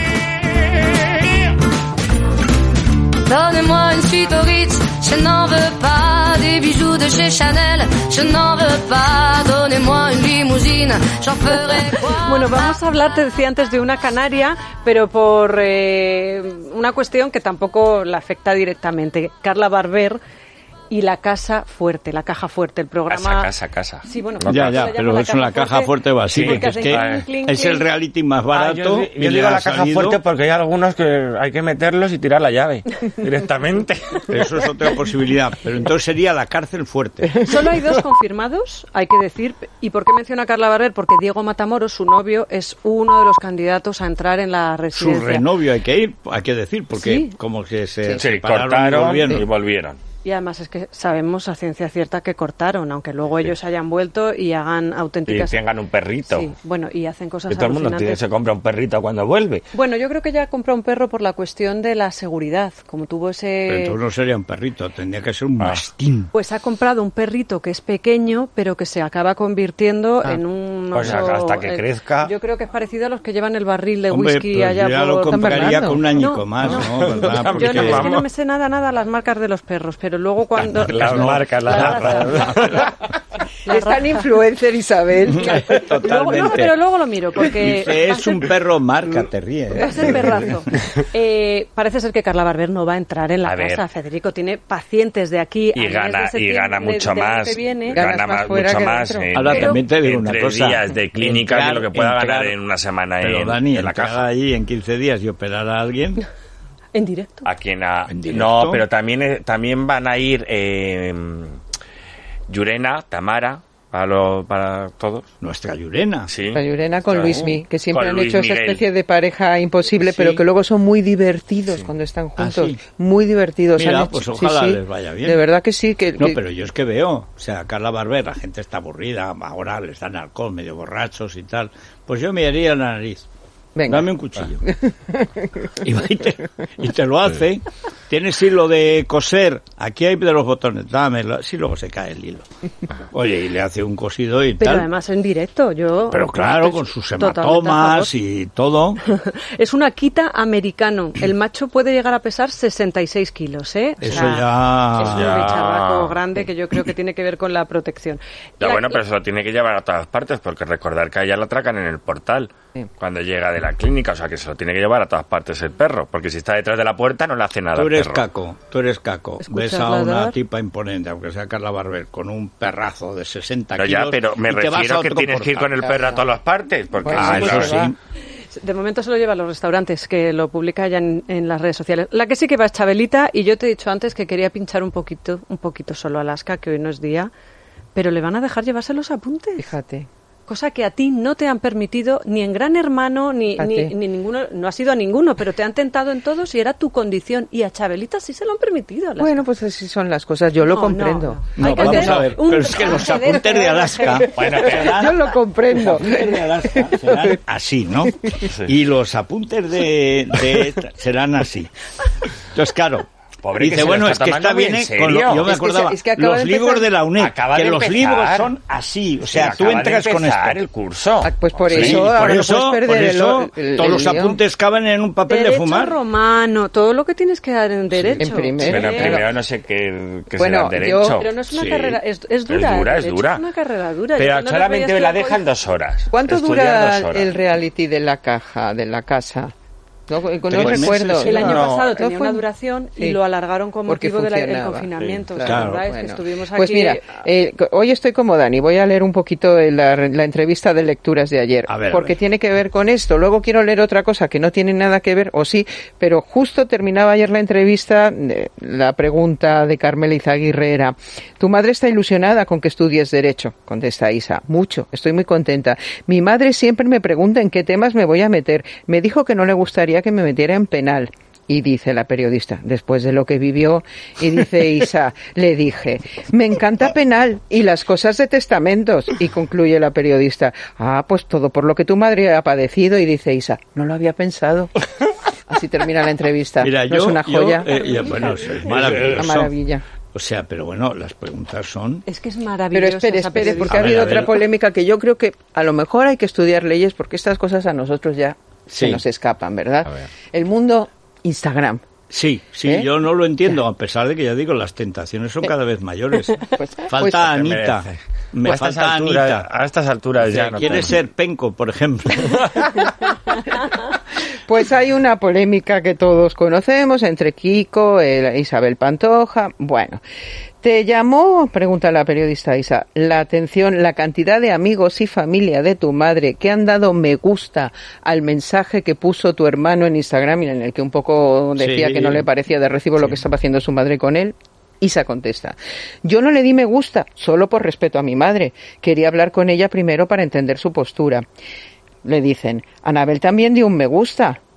Donnez-moi une suite au Ritz, je n'en veux pas des bijoux de chez Chanel, je n'en veux pas. Donnez-moi une limousine, j'en ferai quoi. Bueno, vamos a hablar, te decía antes, de una canaria, pero por eh, una cuestión que tampoco la afecta directamente. Carla Barber y la Casa Fuerte, la Caja Fuerte, el programa... Casa, casa, casa. Sí, bueno, No, Ya, se ya, llama pero la es una caja fuerte va así, Sí, porque es hacen que clink, clink, es el clink. reality más Ah, barato. yo, di- y yo le digo ha la caja salido- fuerte porque hay algunos que hay que meterlos y tirar la llave directamente. Eso es otra posibilidad, pero entonces sería la cárcel fuerte. Solo hay dos confirmados, hay que decir. ¿Y por qué menciona a Carla Barber? Porque Diego Matamoros, su novio, es uno de los candidatos a entrar en la Su residencia. renovio hay que ir, hay que decir, porque Sí. como que se Se separaron y cortaron volvieron. y volvieron. Y además es que sabemos a ciencia cierta que cortaron, aunque luego ellos sí. hayan vuelto y hagan auténticas... Y tengan un perrito. Sí, bueno, y hacen cosas que todo el mundo tiene, se compra un perrito cuando vuelve. Bueno, yo creo que ya compró un perro por la cuestión de la seguridad, como tuvo ese... Pero entonces no sería un perrito, tendría que ser un ah. mastín. Pues ha comprado un perrito que es pequeño, pero que se acaba convirtiendo ah. en un... O sea, hasta que eh, crezca... Yo creo que es parecido a los que llevan el barril de Hombre, whisky pues allá ya por... lo compraría con un añico no, más, ¿no? ¿no? ¿Verdad? Yo no, es que no me sé nada, nada las marcas de los perros, pero luego cuando... Las no, marcas, las la la es tan influencer, Isabel. Totalmente. Luego, no, pero luego lo miro, porque... Dice, es un perro marca, te ríe. Va a ser perrazo. Eh, parece ser que Carla Barber no va a entrar en la a casa. Ver. Federico tiene pacientes de aquí y a gana, y gana mucho de, de más. Viene. Gana más, mucho más. En, Ahora también te digo una cosa. días de clínica entrar, que lo que pueda entrar, ganar en una semana pero en, Dani, en la caja. Ahí en quince días y operar a alguien... ¿En directo? ¿A quién? A... ¿En directo? No, pero también, también van a ir eh, Llurena, Tamara, para, lo, para todos. Nuestra Llurena. Sí. La Llurena con oh. Luismi, que siempre con han Luis hecho Miguel. esa especie de pareja imposible, sí. pero que luego son muy divertidos sí. cuando están juntos. ¿Ah, sí? Muy divertidos. Mira, han pues hecho, ojalá sí, sí. les vaya bien. De verdad que sí. Que, no, que... pero yo es que veo, o sea, Carla Barber, la gente está aburrida, ahora les dan alcohol, medio borrachos y tal. Pues yo me haría la nariz. Venga. Dame un cuchillo. y, y, te, y te lo hace. Tienes hilo de coser. Aquí hay de los botones. Dámelo. Si luego se cae el hilo. Oye, y le hace un cosido y Pero tal. Pero además en directo. yo Pero claro, con sus hematomas y todo. Es un Akita americano. El macho puede llegar a pesar sesenta y seis kilos, ¿eh? O Eso sea, ya... Es un ya. bicharraco grande que yo creo que tiene que ver con la protección. Ya, la... bueno, pero se lo tiene que llevar a todas partes, porque recordar que a ella la atracan en el portal. Sí. Cuando llega de la clínica, o sea que se lo tiene que llevar a todas partes el perro, porque si está detrás de la puerta no le hace nada. Tú eres al perro. caco, tú eres caco. Ves a una tipa imponente, aunque sea Carla Barber, con un perrazo de sesenta no, kilos. Ya, pero me refiero que tienes portal. que ir con el perro a todas las partes, porque bueno, ah, eso sí. De momento se lo lleva a los restaurantes, que lo publica ya en, en las redes sociales. La que sí que va es Chabelita, y yo te he dicho antes que quería pinchar un poquito, un poquito solo a Alaska, que hoy no es día, pero le van a dejar llevarse los apuntes. Fíjate. Cosa que a ti no te han permitido ni en Gran Hermano ni, ni, ni ninguno, no has ido a ninguno, pero te han tentado en todos y era tu condición. Y a Chabelita sí se lo han permitido. Alaska. Bueno, pues así son las cosas, yo lo no, comprendo. No, no. no vamos a ver, pero es que los apuntes de Alaska, bueno, serán, yo lo comprendo. Los apuntes de Alaska serán así, ¿no? Sí. Y los apuntes de, de serán así. Entonces, claro. Pobre dice, que bueno, es que está bien, ¿eh? Con lo, yo me acordaba, es que, es que los de libros de la U N E D, que los libros son así, o sea, sí, tú entras con esto. el curso. Ah, pues por sí, eso, por ahora eso, no puedes perder por eso el, el, todos el los lío. apuntes caben en un papel derecho de fumar. romano, todo lo que tienes que dar en derecho. Sí, en primero. Bueno, en ¿eh? primero no sé qué, qué bueno, será yo, derecho. Pero no es una sí. carrera, es, es dura. Es dura, es derecho dura. Es una carrera dura. Pero no solamente me la dejan dos horas. ¿Cuánto dura el reality de la caja, de la casa? No, no recuerdo. El año no, pasado no, tenía no una duración sí. y lo alargaron con motivo del confinamiento. Sí, o sea, claro. la verdad es Bueno. que estuvimos aquí. Pues mira, eh, hoy estoy como Dani. Voy a leer un poquito de la, la entrevista de lecturas de ayer, a ver, porque a ver. tiene que ver con esto. Luego quiero leer otra cosa que no tiene nada que ver, o sí, pero justo terminaba ayer la entrevista. Eh, la pregunta de Carmela Izaguirre era: tu madre está ilusionada con que estudies Derecho. Contesta Isa: mucho, estoy muy contenta. Mi madre siempre me pregunta en qué temas me voy a meter. Me dijo que no le gustaría que me metiera en penal. Y dice la periodista, después de lo que vivió, y dice Isa, le dije, me encanta penal y las cosas de testamentos. Y concluye la periodista, ah, pues todo por lo que tu madre ha padecido. Y dice Isa, no lo había pensado. Así termina la entrevista. Mira, ¿No yo, es una joya? Yo, eh, bueno, es maravilloso. Una maravilla. O sea, pero bueno, las preguntas son... Es que es maravilloso. Pero espere, espere, porque a ha ver, habido a ver. otra polémica que yo creo que a lo mejor hay que estudiar leyes porque estas cosas a nosotros ya sí. se nos escapan, ¿verdad? El mundo Instagram. Sí, sí, ¿Eh? yo no lo entiendo, a pesar de que ya digo, las tentaciones son cada vez mayores. Pues, falta pues, Anita, me a falta altura, Anita. A estas alturas O sea, ya no quiere tengo. ser penco, por ejemplo. Pues hay una polémica que todos conocemos entre Kiko, el, Isabel Pantoja. Bueno, ¿te llamó, pregunta la periodista Isa, la atención la cantidad de amigos y familia de tu madre que han dado me gusta al mensaje que puso tu hermano en Instagram y en el que un poco decía Sí. que no le parecía de recibo Sí. lo que estaba haciendo su madre con él? Isa contesta, yo no le di me gusta, solo por respeto a mi madre. Quería hablar con ella primero para entender su postura. Le dicen, Anabel también dio un me gusta.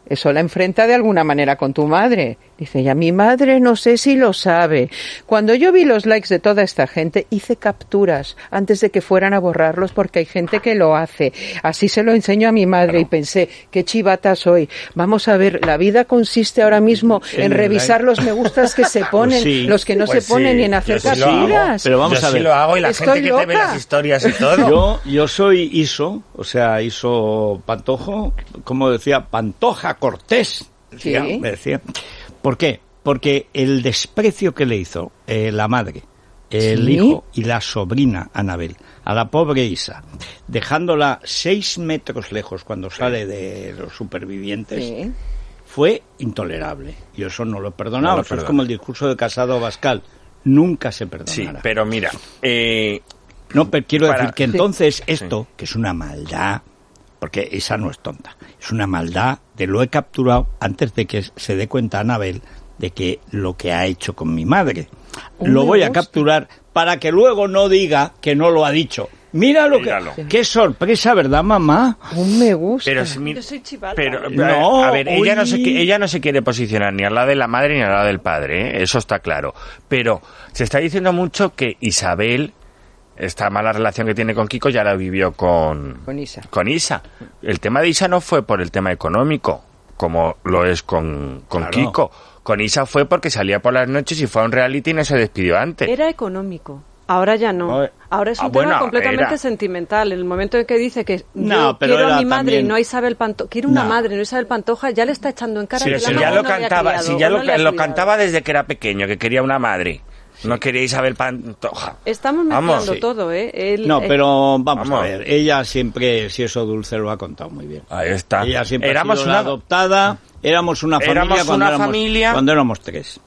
Eso la enfrenta de alguna manera con tu madre. Dice, ya mi madre no sé si lo sabe. Cuando yo vi los likes de toda esta gente, hice capturas antes de que fueran a borrarlos porque hay gente que lo hace. Así se lo enseño a mi madre claro. Y pensé, qué chivata soy. Vamos a ver, la vida consiste ahora mismo en revisar los me gustas que se ponen, pues sí, los que no pues se ponen sí. Y en hacer yo capturas. Sí pero vamos yo a ver. Sí lo hago y la Estoy gente loca. Que te ve las historias y todo. Yo, yo soy Iso, o sea, Iso Pantojo, como decía, Pantoja Cortés, decía, ¿sí? me decía. ¿Por qué? Porque el desprecio que le hizo eh, la madre, el ¿sí? hijo y la sobrina Anabel a la pobre Isa, dejándola seis metros lejos cuando sale de los supervivientes, ¿sí? fue intolerable. Yo eso no lo he perdonado. No lo eso es como el discurso de Casado Abascal. Nunca se perdonará. Sí, pero mira... Eh, no, pero quiero para, decir que entonces sí. esto, sí. que es una maldad... porque esa no es tonta, es una maldad de lo he capturado antes de que se dé cuenta Anabel de que lo que ha hecho con mi madre. Oh, lo voy a capturar para que luego no diga que no lo ha dicho. Mira lo Míralo. que... ¡Qué sorpresa, ¿verdad, mamá? Un me gusta. Pero si mi, Yo soy chivata. Pero, no, a ver, ella no, se, ella no se quiere posicionar ni al lado de la madre ni al lado del padre, ¿eh? Eso está claro. Pero se está diciendo mucho que Isabel... Esta mala relación que tiene con Kiko ya la vivió con, con Isa. Con Isa. El tema de Isa no fue por el tema económico, como lo es con, con claro. Kiko. Con Isa fue porque salía por las noches y fue a un reality y no se despidió antes. Era económico. Ahora ya no. no Ahora es un ah, tema bueno, completamente era. sentimental. En el momento en que dice que no, yo quiero a mi madre también... y no a Isabel Pantoja, quiero una no. madre, no a Isabel Pantoja, ya le está echando en cara sí, que si la ya madre lo no cantaba, había criado, si ya lo, no lo cantaba desde que era pequeño, que quería una madre. Sí. No quería Isabel Pantoja. Estamos mezclando sí. todo, ¿eh? Él, no, pero vamos, vamos a ver. Ella siempre, si eso Dulce lo ha contado muy bien. Ahí está. Ella siempre éramos ha sido una adoptada. Éramos una familia, éramos cuando, una éramos, familia cuando éramos tres.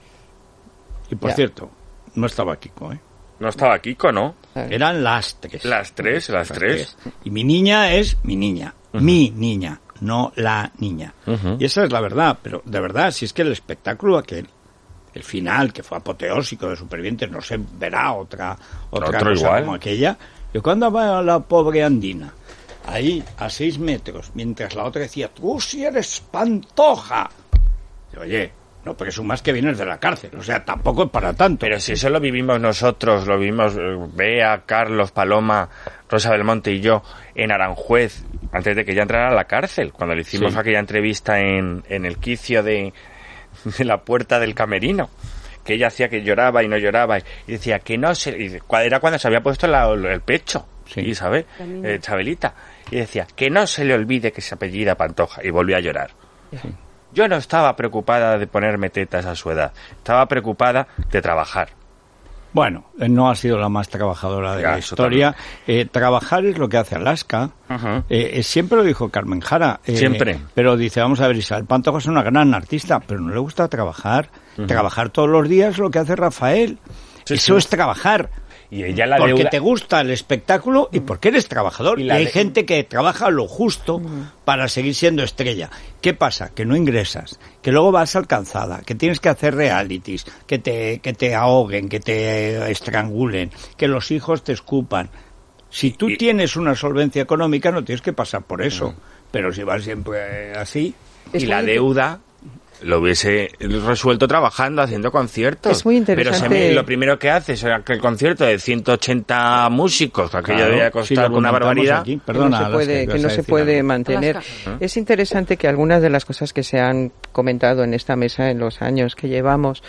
Y por ya. cierto, no estaba Kiko, ¿eh? No estaba Kiko, ¿no? Eran las tres. Las tres, las, las tres. tres. Y mi niña es mi niña. Uh-huh. Mi niña, no la niña. Uh-huh. Y esa es la verdad. Pero de verdad, si es que el espectáculo aquel, el final, que fue apoteósico de Supervivientes, no se verá otra, otra Otro cosa igual. como aquella. Y cuando va la pobre Andina, ahí, a seis metros, mientras la otra decía, tú si eres Pantoja. Y, oye, no presumas que vienes de la cárcel, o sea, tampoco es para tanto. Pero si eso lo vivimos nosotros, lo vimos Bea, Carlos, Paloma, Rosa Belmonte y yo en Aranjuez, antes de que ella entrara a la cárcel, cuando le hicimos sí. aquella entrevista en, en el quicio de, de la puerta del camerino, que ella hacía que lloraba y no lloraba, y decía que no se... Y era cuando se había puesto la, el pecho, sí. ¿sabes? Eh, Chabelita, y decía que no se le olvide que se apellida Pantoja, y volvió a llorar. Sí. Yo no estaba preocupada de ponerme tetas a su edad, estaba preocupada de trabajar. Bueno, no ha sido la más trabajadora de ya, la historia. Eh, trabajar es lo que hace Alaska. Uh-huh. Eh, siempre lo dijo Carmen Jara. Eh, siempre. Pero dice, vamos a ver, Isabel Pantoja es una gran artista, pero no le gusta trabajar. Uh-huh. Trabajar todos los días es lo que hace Rafael. Sí, Eso sí. es trabajar. Y ella la porque deuda... te gusta el espectáculo y porque eres trabajador. Y, y hay de... gente que trabaja lo justo uh-huh. para seguir siendo estrella. ¿Qué pasa? Que no ingresas, que luego vas alcanzada, que tienes que hacer realities, que te, que te ahoguen, que te estrangulen, que los hijos te escupan. Si tú y... tienes una solvencia económica no tienes que pasar por eso. Uh-huh. Pero si vas siempre así... Y la deuda... lo hubiese resuelto trabajando, haciendo conciertos. Es muy interesante. Pero se me, lo primero que hace es aquel concierto de ciento ochenta músicos, que aquello claro, debía costar sí, una barbaridad. Aquí. Perdona, que no se puede, que no se puede mantener. ¿Eh? Es interesante que algunas de las cosas que se han comentado en esta mesa en los años que llevamos,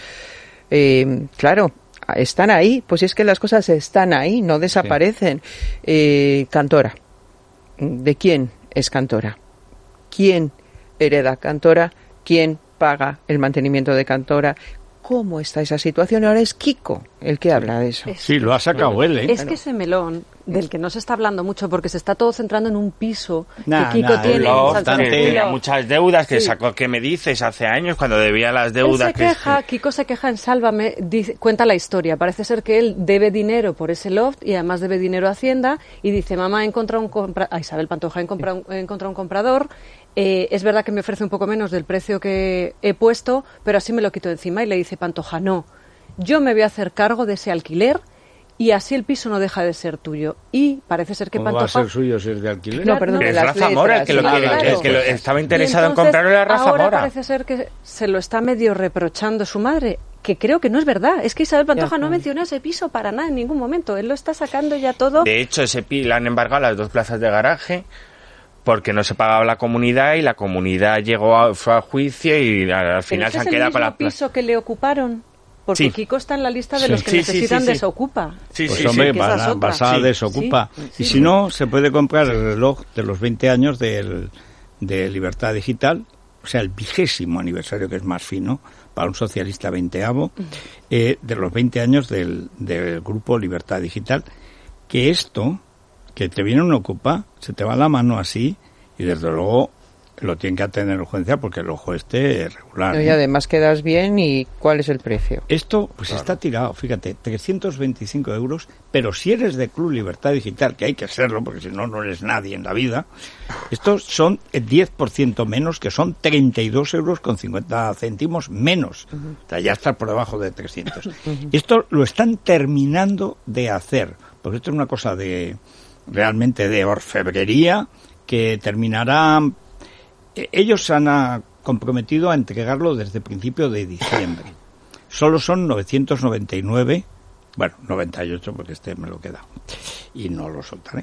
eh, claro, están ahí, pues es que las cosas están ahí, no desaparecen. Sí. Eh, Cantora. ¿De quién es Cantora? ¿Quién hereda Cantora? ¿Quién paga el mantenimiento de Cantora? ¿Cómo está esa situación? Ahora es Kiko el que habla de eso. Es, sí, lo ha sacado él, ¿eh? Es que ese melón, del que no se está hablando mucho, porque se está todo centrando en un piso nah, que Kiko nah, tiene. Lo, en que tenía muchas deudas, que sí. sacó, que me dices, hace años, cuando debía las deudas. Él se queja, que... Kiko se queja en Sálvame, dice, cuenta la historia. Parece ser que él debe dinero por ese loft y además debe dinero a Hacienda y dice, mamá, he encontrado un comprador, a Isabel Pantoja, he encontrado, he encontrado un comprador. Eh, es verdad que me ofrece un poco menos del precio que he puesto, pero así me lo quito de encima. Y le dice Pantoja, no, yo me voy a hacer cargo de ese alquiler y así el piso no deja de ser tuyo. Y parece ser que ¿Cómo Pantoja... va a ser suyo si es de alquiler? No, perdón, Es las Rafa Mora el que lo letras, quiere, sí, claro. el que lo- estaba interesado en Y entonces, comprarlo era Rafa ahora Mora. parece ser que se lo está medio reprochando su madre, que creo que no es verdad. Es que Isabel Pantoja Ya, no claro. mencionó ese piso para nada en ningún momento. Él lo está sacando ya todo. De hecho, ese pi le han embargado las dos plazas de garaje porque no se pagaba la comunidad y la comunidad llegó a, fue a juicio y al, al Pero final ese se es han el quedado mismo con la plaza. piso que le ocuparon. Porque Sí. Kiko está en la lista de Sí. los que Sí, sí, necesitan sí, sí. desocupa. Sí, Pues sí, hombre, sí. que esa es vas, otra. vas a Sí. desocupa. Sí, Y sí. si no, se puede comprar el reloj de los veinte años del, de Libertad Digital, o sea, el vigésimo aniversario, que es más fino, para un socialista veinteavo, eh, de los veinte años del, del grupo Libertad Digital, que esto, que te viene un ocupa, se te va la mano así, y desde luego lo tienen que atender el judicial porque el ojo este es regular. No, ¿eh? y además quedas bien, ¿y cuál es el precio? Esto pues está tirado, fíjate, trescientos veinticinco euros, pero si eres de Club Libertad Digital, que hay que serlo, porque si no, no eres nadie en la vida, estos son el diez por ciento menos, que son treinta y dos euros con cincuenta céntimos menos. O sea, ya está por debajo de trescientos. Esto lo están terminando de hacer, porque esto es una cosa de realmente de orfebrería, que terminará... Ellos se han ah, comprometido a entregarlo desde principio de diciembre. Solo son novecientos noventa y nueve, bueno, noventa y ocho porque este me lo he quedado y no lo soltaré.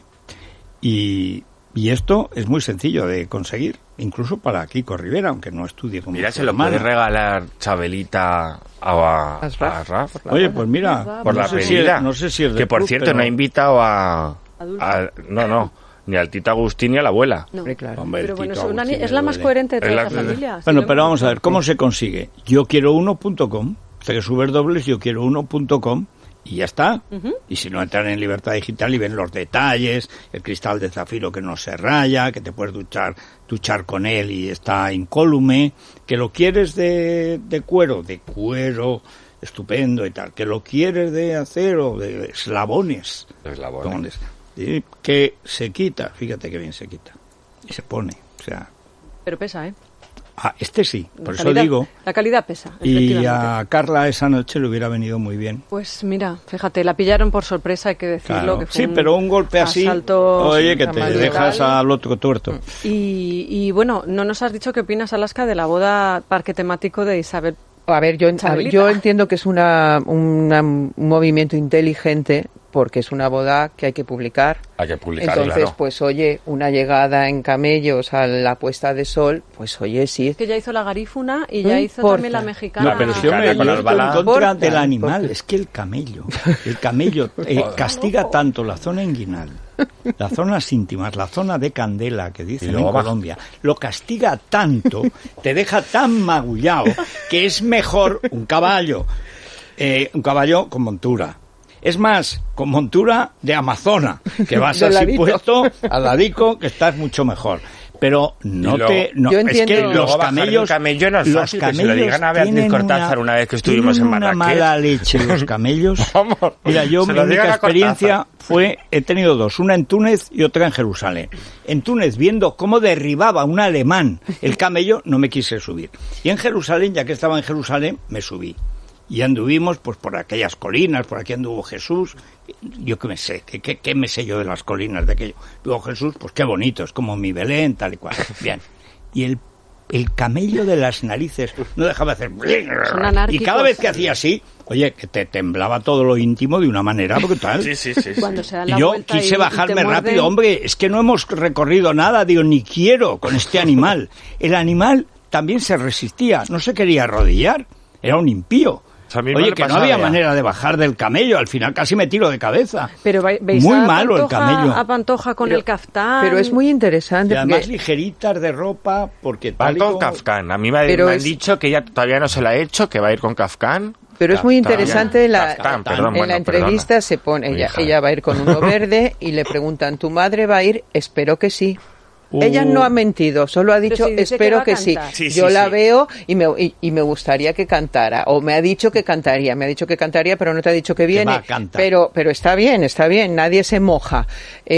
Y, y esto es muy sencillo de conseguir, incluso para Kiko Rivera, aunque no estudie como Mira, su se lo hermano. puede regalar Chabelita a, a, ¿A Raf? a Raf. Oye, pues mira, Por no la sé si pedida. es- no sé si es de que por club, cierto pero- no ha invitado a, Adulto. a- no no ni al Tito Agustín ni a la abuela. No. Hombre, claro. Hombre, el Pero bueno, es, Tito una ni- Agustín es me la más duele. coherente de Es toda la- esa familia. Bueno, Sí, pero lo vamos a ver, hemos ¿cómo visto. se consigue? yo quiero uno punto com, w w w punto yo quiero uno punto com, y ya está. Y si no, entran en Libertad Digital y ven los detalles, el cristal de zafiro que no se raya, que te puedes duchar, duchar con él y está incólume, que lo quieres de, de cuero, de cuero, estupendo y tal, que lo quieres de acero, de eslabones, Eslabones. ¿sí? Que se quita, fíjate que bien se quita, y se pone, o sea... Pero pesa, ¿eh? Ah, este sí, La por eso calidad- digo. La calidad pesa, Y efectivamente. a Carla esa noche le hubiera venido muy bien. Pues mira, fíjate, la pillaron por sorpresa, hay que decirlo. Claro. Que fue Sí, pero un golpe así, asalto oye, que te brutal. dejas al otro tuerto. Y, y bueno, no nos has dicho qué opinas, Alaska, de la boda parque temático de Isabel. A ver, yo, a ver, Chabelita. yo entiendo que es una, una- un movimiento inteligente porque es una boda que hay que publicar. Hay que publicar, Entonces, claro. pues oye, una llegada en camellos a la puesta de sol, pues oye, sí. Que ya hizo la garífuna y No ya hizo importa. también la mexicana. No, pero si Claro, hombre, con yo las estoy en balas. contra Importa, del animal, importa. es que el camello, el camello eh, castiga tanto la zona inguinal, las zonas íntimas, la zona de candela que Y dicen en luego baja. Colombia, lo castiga tanto, te deja tan magullado que es mejor un caballo, eh, un caballo con montura. Es más, con montura de Amazona, que vas De así ladito. puesto al ladico, que estás mucho mejor. Pero no Y luego- te... No, Yo es entiendo- que Y los luego bajar en un camellos... camello no es los fácil, que se lo camellos digan a Beatriz tienen Cortázar una vez que estuvimos tienen en una Marrakech. mala leche los camellos. Vamos, Mira, yo se mi lo digan única a Cortázar. experiencia fue, he tenido dos, una en Túnez y otra en Jerusalén. En Túnez, viendo cómo derribaba un alemán el camello, no me quise subir. Y en Jerusalén, ya que estaba en Jerusalén, me subí. Y anduvimos pues por aquellas colinas, por aquí anduvo Jesús, yo qué me sé, qué, qué, qué me sé yo de las colinas de aquello. Digo, Jesús, pues qué bonito, es como mi Belén, tal y cual. Bien. Y el, el camello de las narices no dejaba de hacer... Son Y anárquicos. cada vez que hacía así, oye, que te temblaba todo lo íntimo de una manera brutal. Sí, sí, sí. sí. Cuando se dan Y la yo vuelta quise y- y te bajarme muerden. rápido, hombre, es que no hemos recorrido nada, digo, ni quiero con este animal. El animal también se resistía, no se quería arrodillar, era un impío. A mí me Oye, le que no pasaba había ya. manera de bajar del camello, al final casi me tiro de cabeza. Pero ve- veis Muy a malo el Pantoja- camello. A Pantoja con Pero- el caftán. Pero es muy Y interesante además porque ligeritas de ropa, porque tal Va y con como- Kafkan. A mí me, Pero me han es- dicho que ella todavía no se la ha hecho, que va a ir con Kafkan. Pero es muy Kaftan. interesante la, Kaftan, perdón, en bueno, la entrevista perdona. se pone, Mi ella, hija. ella va a ir con uno verde y le preguntan, ¿tu madre va a ir? Espero que sí. Uh. Ella no ha mentido, solo ha dicho, si dice que espero va a que, sí. cantar. Sí, Yo sí, la sí. veo y me, y, y me gustaría que cantara. O me ha dicho que cantaría, me ha dicho que cantaría, pero no te ha dicho que viene. va a cantar. Pero, pero está bien, está bien, nadie se moja.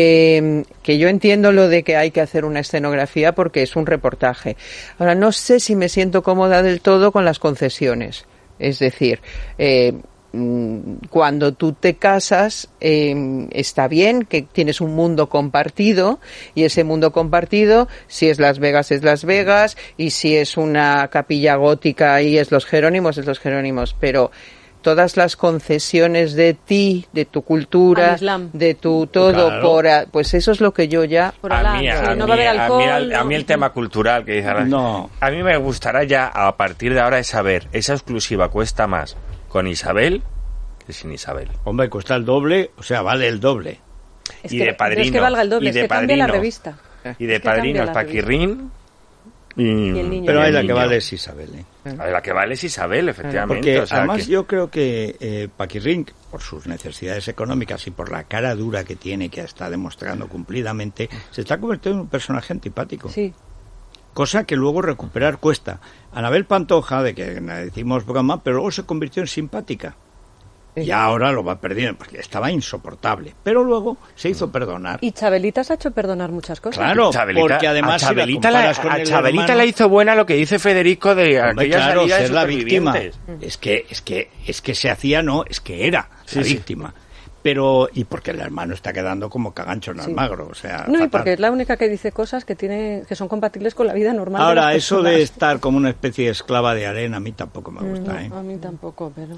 Eh, que yo entiendo lo de que hay que hacer una escenografía porque es un reportaje. Ahora, no sé si me siento cómoda del todo con las concesiones. Es decir, eh, cuando tú te casas eh, está bien que tienes un mundo compartido, y ese mundo compartido, si es Las Vegas es Las Vegas, y si es una capilla gótica y es los Jerónimos es los Jerónimos, pero todas las concesiones de ti, de tu cultura, de tu todo, claro. por pues eso es lo que yo ya... Por a, mí, a, no mí, alcohol, a, mí, a, a mí el tema cultural que dice no. A mí me gustará ya a partir de ahora de saber, esa exclusiva cuesta más con Isabel que sin Isabel. Hombre, cuesta el doble, o sea, vale el doble. Es y que, de padrino. Es que valga el doble, y de es que padrino, cambia la revista. Y de es que padrinos Paquirrín. Y, y el niño. Pero ahí la niño. que vale es Isabel, ¿eh? La que vale es Isabel, efectivamente. Porque o sea además que... yo creo que eh, Paquirrín, por sus necesidades económicas y por la cara dura que tiene, que está demostrando cumplidamente, se está convirtiendo en un personaje antipático. Sí. Cosa que luego recuperar cuesta. Anabel Pantoja, de que decimos broma, pero luego se convirtió en simpática. Y ahora lo va perdiendo, porque estaba insoportable. Pero luego se hizo perdonar. Y Chabelita se ha hecho perdonar muchas cosas. Claro, Chabelita, porque además a Chabelita, la, con a el Chabelita hermano, la hizo buena lo que dice Federico de hombre, aquella claro, salida de ser la víctima. Supervivientes. Es que, es que, es que se hacía, no, es que era sí, la sí. víctima. Pero, y porque el hermano está quedando como cagancho en Sí. Almagro, o sea... No, fatal. y porque es la única que dice cosas que tiene que son compatibles con la vida normal. Ahora, de las eso personas. de estar como una especie de esclava de arena, a mí tampoco me gusta, No, ¿eh? a mí tampoco, pero...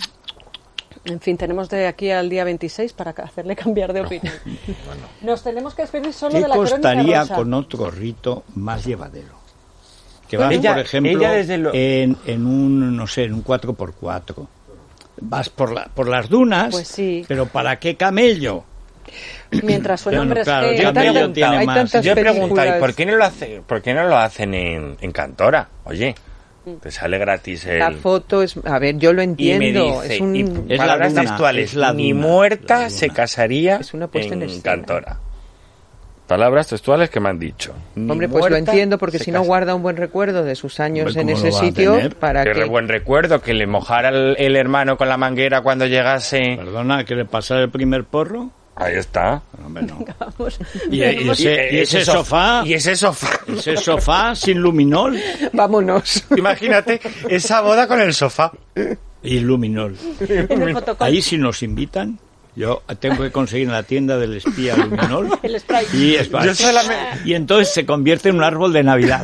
En fin, tenemos de aquí al día veintiséis para hacerle cambiar de opinión. Bueno. Nos tenemos que despedir solo ¿Qué de la crónica costaría rosa? con otro rito más llevadero? Que Pues vas, ella- por ejemplo, ella desde lo- en, en un, no sé, en un cuatro por cuatro. Vas por, la, por las dunas, Pues sí. pero ¿para qué camello? Mientras su Bueno, nombre claro, es que... el Yo he camello preguntado, tiene hay más. tantas Yo he preguntado, ¿y películas. por qué no lo hace, por qué no lo hacen en, en Cantora? Oye, te sale gratis el... La foto es, a ver, yo lo y me entiendo, dice, es un y Es la palabras duna, textuales, es la ni duna, muerta la se duna. casaría Es una puesta en en escena. Cantora. Palabras textuales que me han dicho. Ni hombre, pues lo muerta entiendo, porque se si no casa. guarda un buen recuerdo de sus años Hombre, en ¿cómo ese lo va a sitio, tener? para Qué que... buen recuerdo, que le mojara el, el hermano con la manguera cuando llegase. Perdona, ¿que le pasara el primer porro? Ahí está. Hombre, no. Vamos. Y, y ese, y ese sof- sofá, Y ese sofá. ese sofá sin luminol. Vámonos. Imagínate esa boda con el sofá. Y luminol. En el fotocall. Ahí si nos invitan, yo tengo que conseguir en la tienda del espía luminol. El spray. Y, spray. Yo solamente- y entonces se convierte en un árbol de Navidad.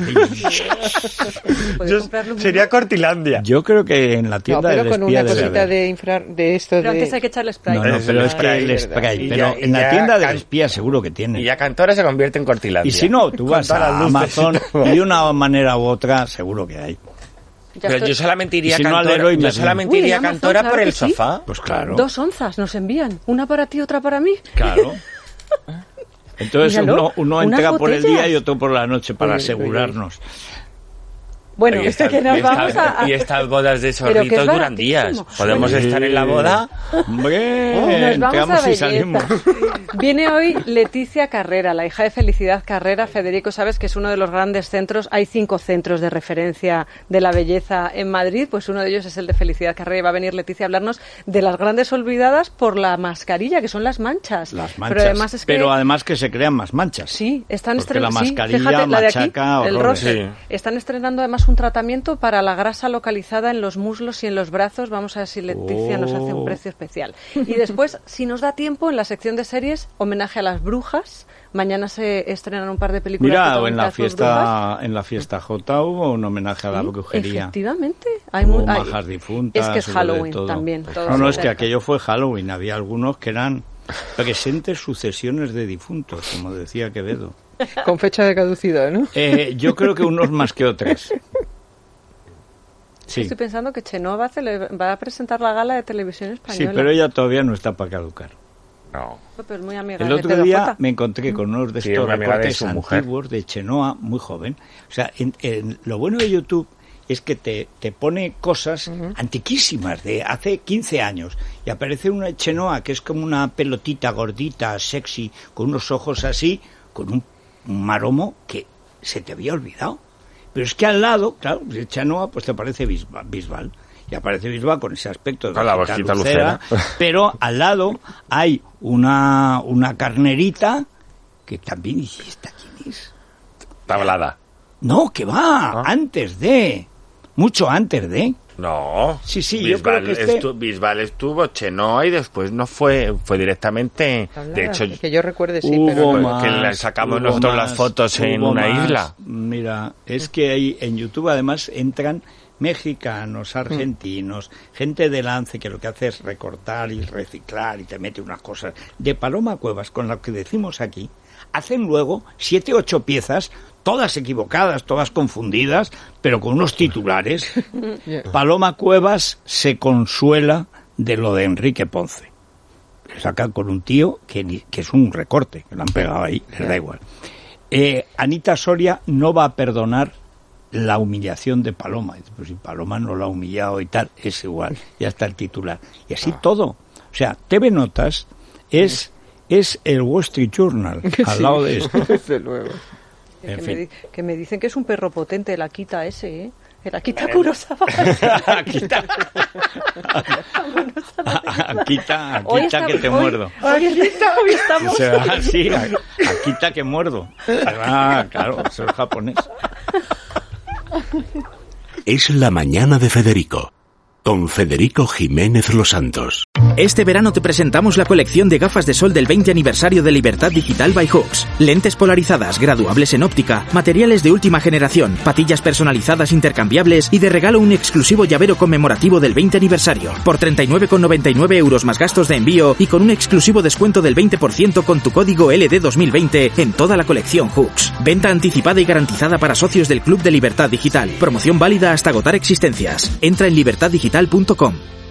Puedes Yo- comprarlo muy sería bien. Cortilandia. Yo creo que en la No, tienda pero del con espía una debe cosita haber. de infrar, de esto Pero de... antes hay que echarle spray. No, no, Es pero el es que spray, el ¿verdad? spray. Y Pero ya- en y la ya tienda del can- espía seguro que tiene. Y ya Cantora se convierte en Cortilandia. Y si no, tú Con vas todas a las luces y Amazon todo. y de una manera u otra seguro que hay. Ya Pero estoy- yo solamente iría Y si a no, al Cantora, Leroy yo Merlin. solamente Uy, iría a en Amazon, Cantora claro por el que sí. sofá. Pues claro. Dos onzas nos envían. Una para ti, otra para mí. Claro. Entonces Míralo, uno, uno unas entra por el botellas. día y otro por la noche para Uy, uy, uy. asegurarnos. Bueno, Y esto estas- que nos y estas- vamos a... y estas bodas de Pero que es zorritos duran días. baratísimo. Podemos Sí. estar en la boda. Hombre, Nos vamos entramos a y belleza. salimos. Viene hoy Leticia Carrera, la hija de Felicidad Carrera. Federico, sabes que es uno de los grandes centros. Hay cinco centros de referencia de la belleza en Madrid. Pues uno de ellos es el de Felicidad Carrera. Y va a venir Leticia a hablarnos de las grandes olvidadas por la mascarilla, que son las manchas. Las manchas. Pero además es que... Pero además que se crean más manchas. Sí, están Porque la estrenando. sí, mascarilla fíjate, la de aquí, machaca el horrores. roce. Sí. Están estrenando además un tratamiento para la grasa localizada en los muslos y en los brazos. Vamos a ver si Leticia nos hace un Oh. precio especial. Y después, si nos da tiempo, en la sección de series, homenaje a las brujas. Mañana se estrenan un par de películas. Mira, o en la protagonizadas por brujas. fiesta, en la fiesta J hubo un homenaje a la Sí, brujería. efectivamente. Hay Hubo mu- hay- majas difuntas. Es que es hubo de Halloween todo. también. todo No, no, se es que acerca. aquello fue Halloween. Había algunos que eran presentes sucesiones de difuntos, como decía Quevedo. Con fecha de caducidad, ¿no? Eh, yo creo que unos más que otros. Sí, Estoy pensando que Chenoa va a, cele- va a presentar la gala de televisión sí, española. pero ella todavía no está para caducar. No. Pero es muy amiga El de otro Pedro día J. me encontré con unos de Sí, estos una amiga de recortes su mujer. antiguos de Chenoa, muy joven. O sea, en, en- lo bueno de YouTube es que te, te pone cosas antiquísimas, de hace quince años. Y aparece una Chenoa que es como una pelotita gordita, sexy, con unos ojos así, con un, un maromo que se te había olvidado. Pero es que al lado, claro, de Chenoa, pues te aparece Bisbal. Bisbal. Y aparece Bisbal con ese aspecto de Con la bajita bajita lucera, lucera. pero al lado hay una, una carnerita que también, ¿y esta quién es? Tablada. No, que va, ¿Ah? antes de, mucho antes de. No. Sí, sí, Bisbal yo creo que este... estu Bisbal estuvo, Chenoa y después no fue, fue directamente... Hablaba, de hecho, que yo recuerde, sí, hubo pero... más, que le sacamos hubo nosotros más, las fotos en hubo una más. isla. Mira, es que ahí en YouTube además entran mexicanos, argentinos, gente de Lance que lo que hace es recortar y reciclar y te mete unas cosas. De Paloma Cuevas, con lo que decimos aquí, hacen luego siete, ocho piezas, todas equivocadas, todas confundidas, pero con unos titulares. Paloma Cuevas se consuela de lo de Enrique Ponce. Le sacan con un tío que, ni, que es un recorte, que lo han pegado ahí, les da igual. Eh, Anita Soria no va a perdonar la humillación de Paloma. Pues si Paloma no lo ha humillado y tal, es igual, ya está el titular. Y así ah. todo. O sea, T V Notas es, es el Wall Street Journal, al sí, lado de esto. Desde luego. En que, fin. me, que me dicen que es un perro potente el Akita ese, ¿eh? El Akita Kurosawa. Akita. Akita, Akita que te hoy, muerdo. Hoy, hoy estamos... O sea, sí, Akita que muerdo. Ah, claro, eso es japonés. Es la mañana de Federico, con Federico Jiménez Los Santos. Este verano te presentamos la colección de gafas de sol del veinte aniversario de Libertad Digital by Hooks. Lentes polarizadas, graduables en óptica, materiales de última generación, patillas personalizadas intercambiables y de regalo un exclusivo llavero conmemorativo del veinte aniversario. Por treinta y nueve con noventa y nueve euros más gastos de envío y con un exclusivo descuento del veinte por ciento con tu código L D dos mil veinte en toda la colección Hooks. Venta anticipada y garantizada para socios del Club de Libertad Digital. Promoción válida hasta agotar existencias. Entra en libertad digital punto com.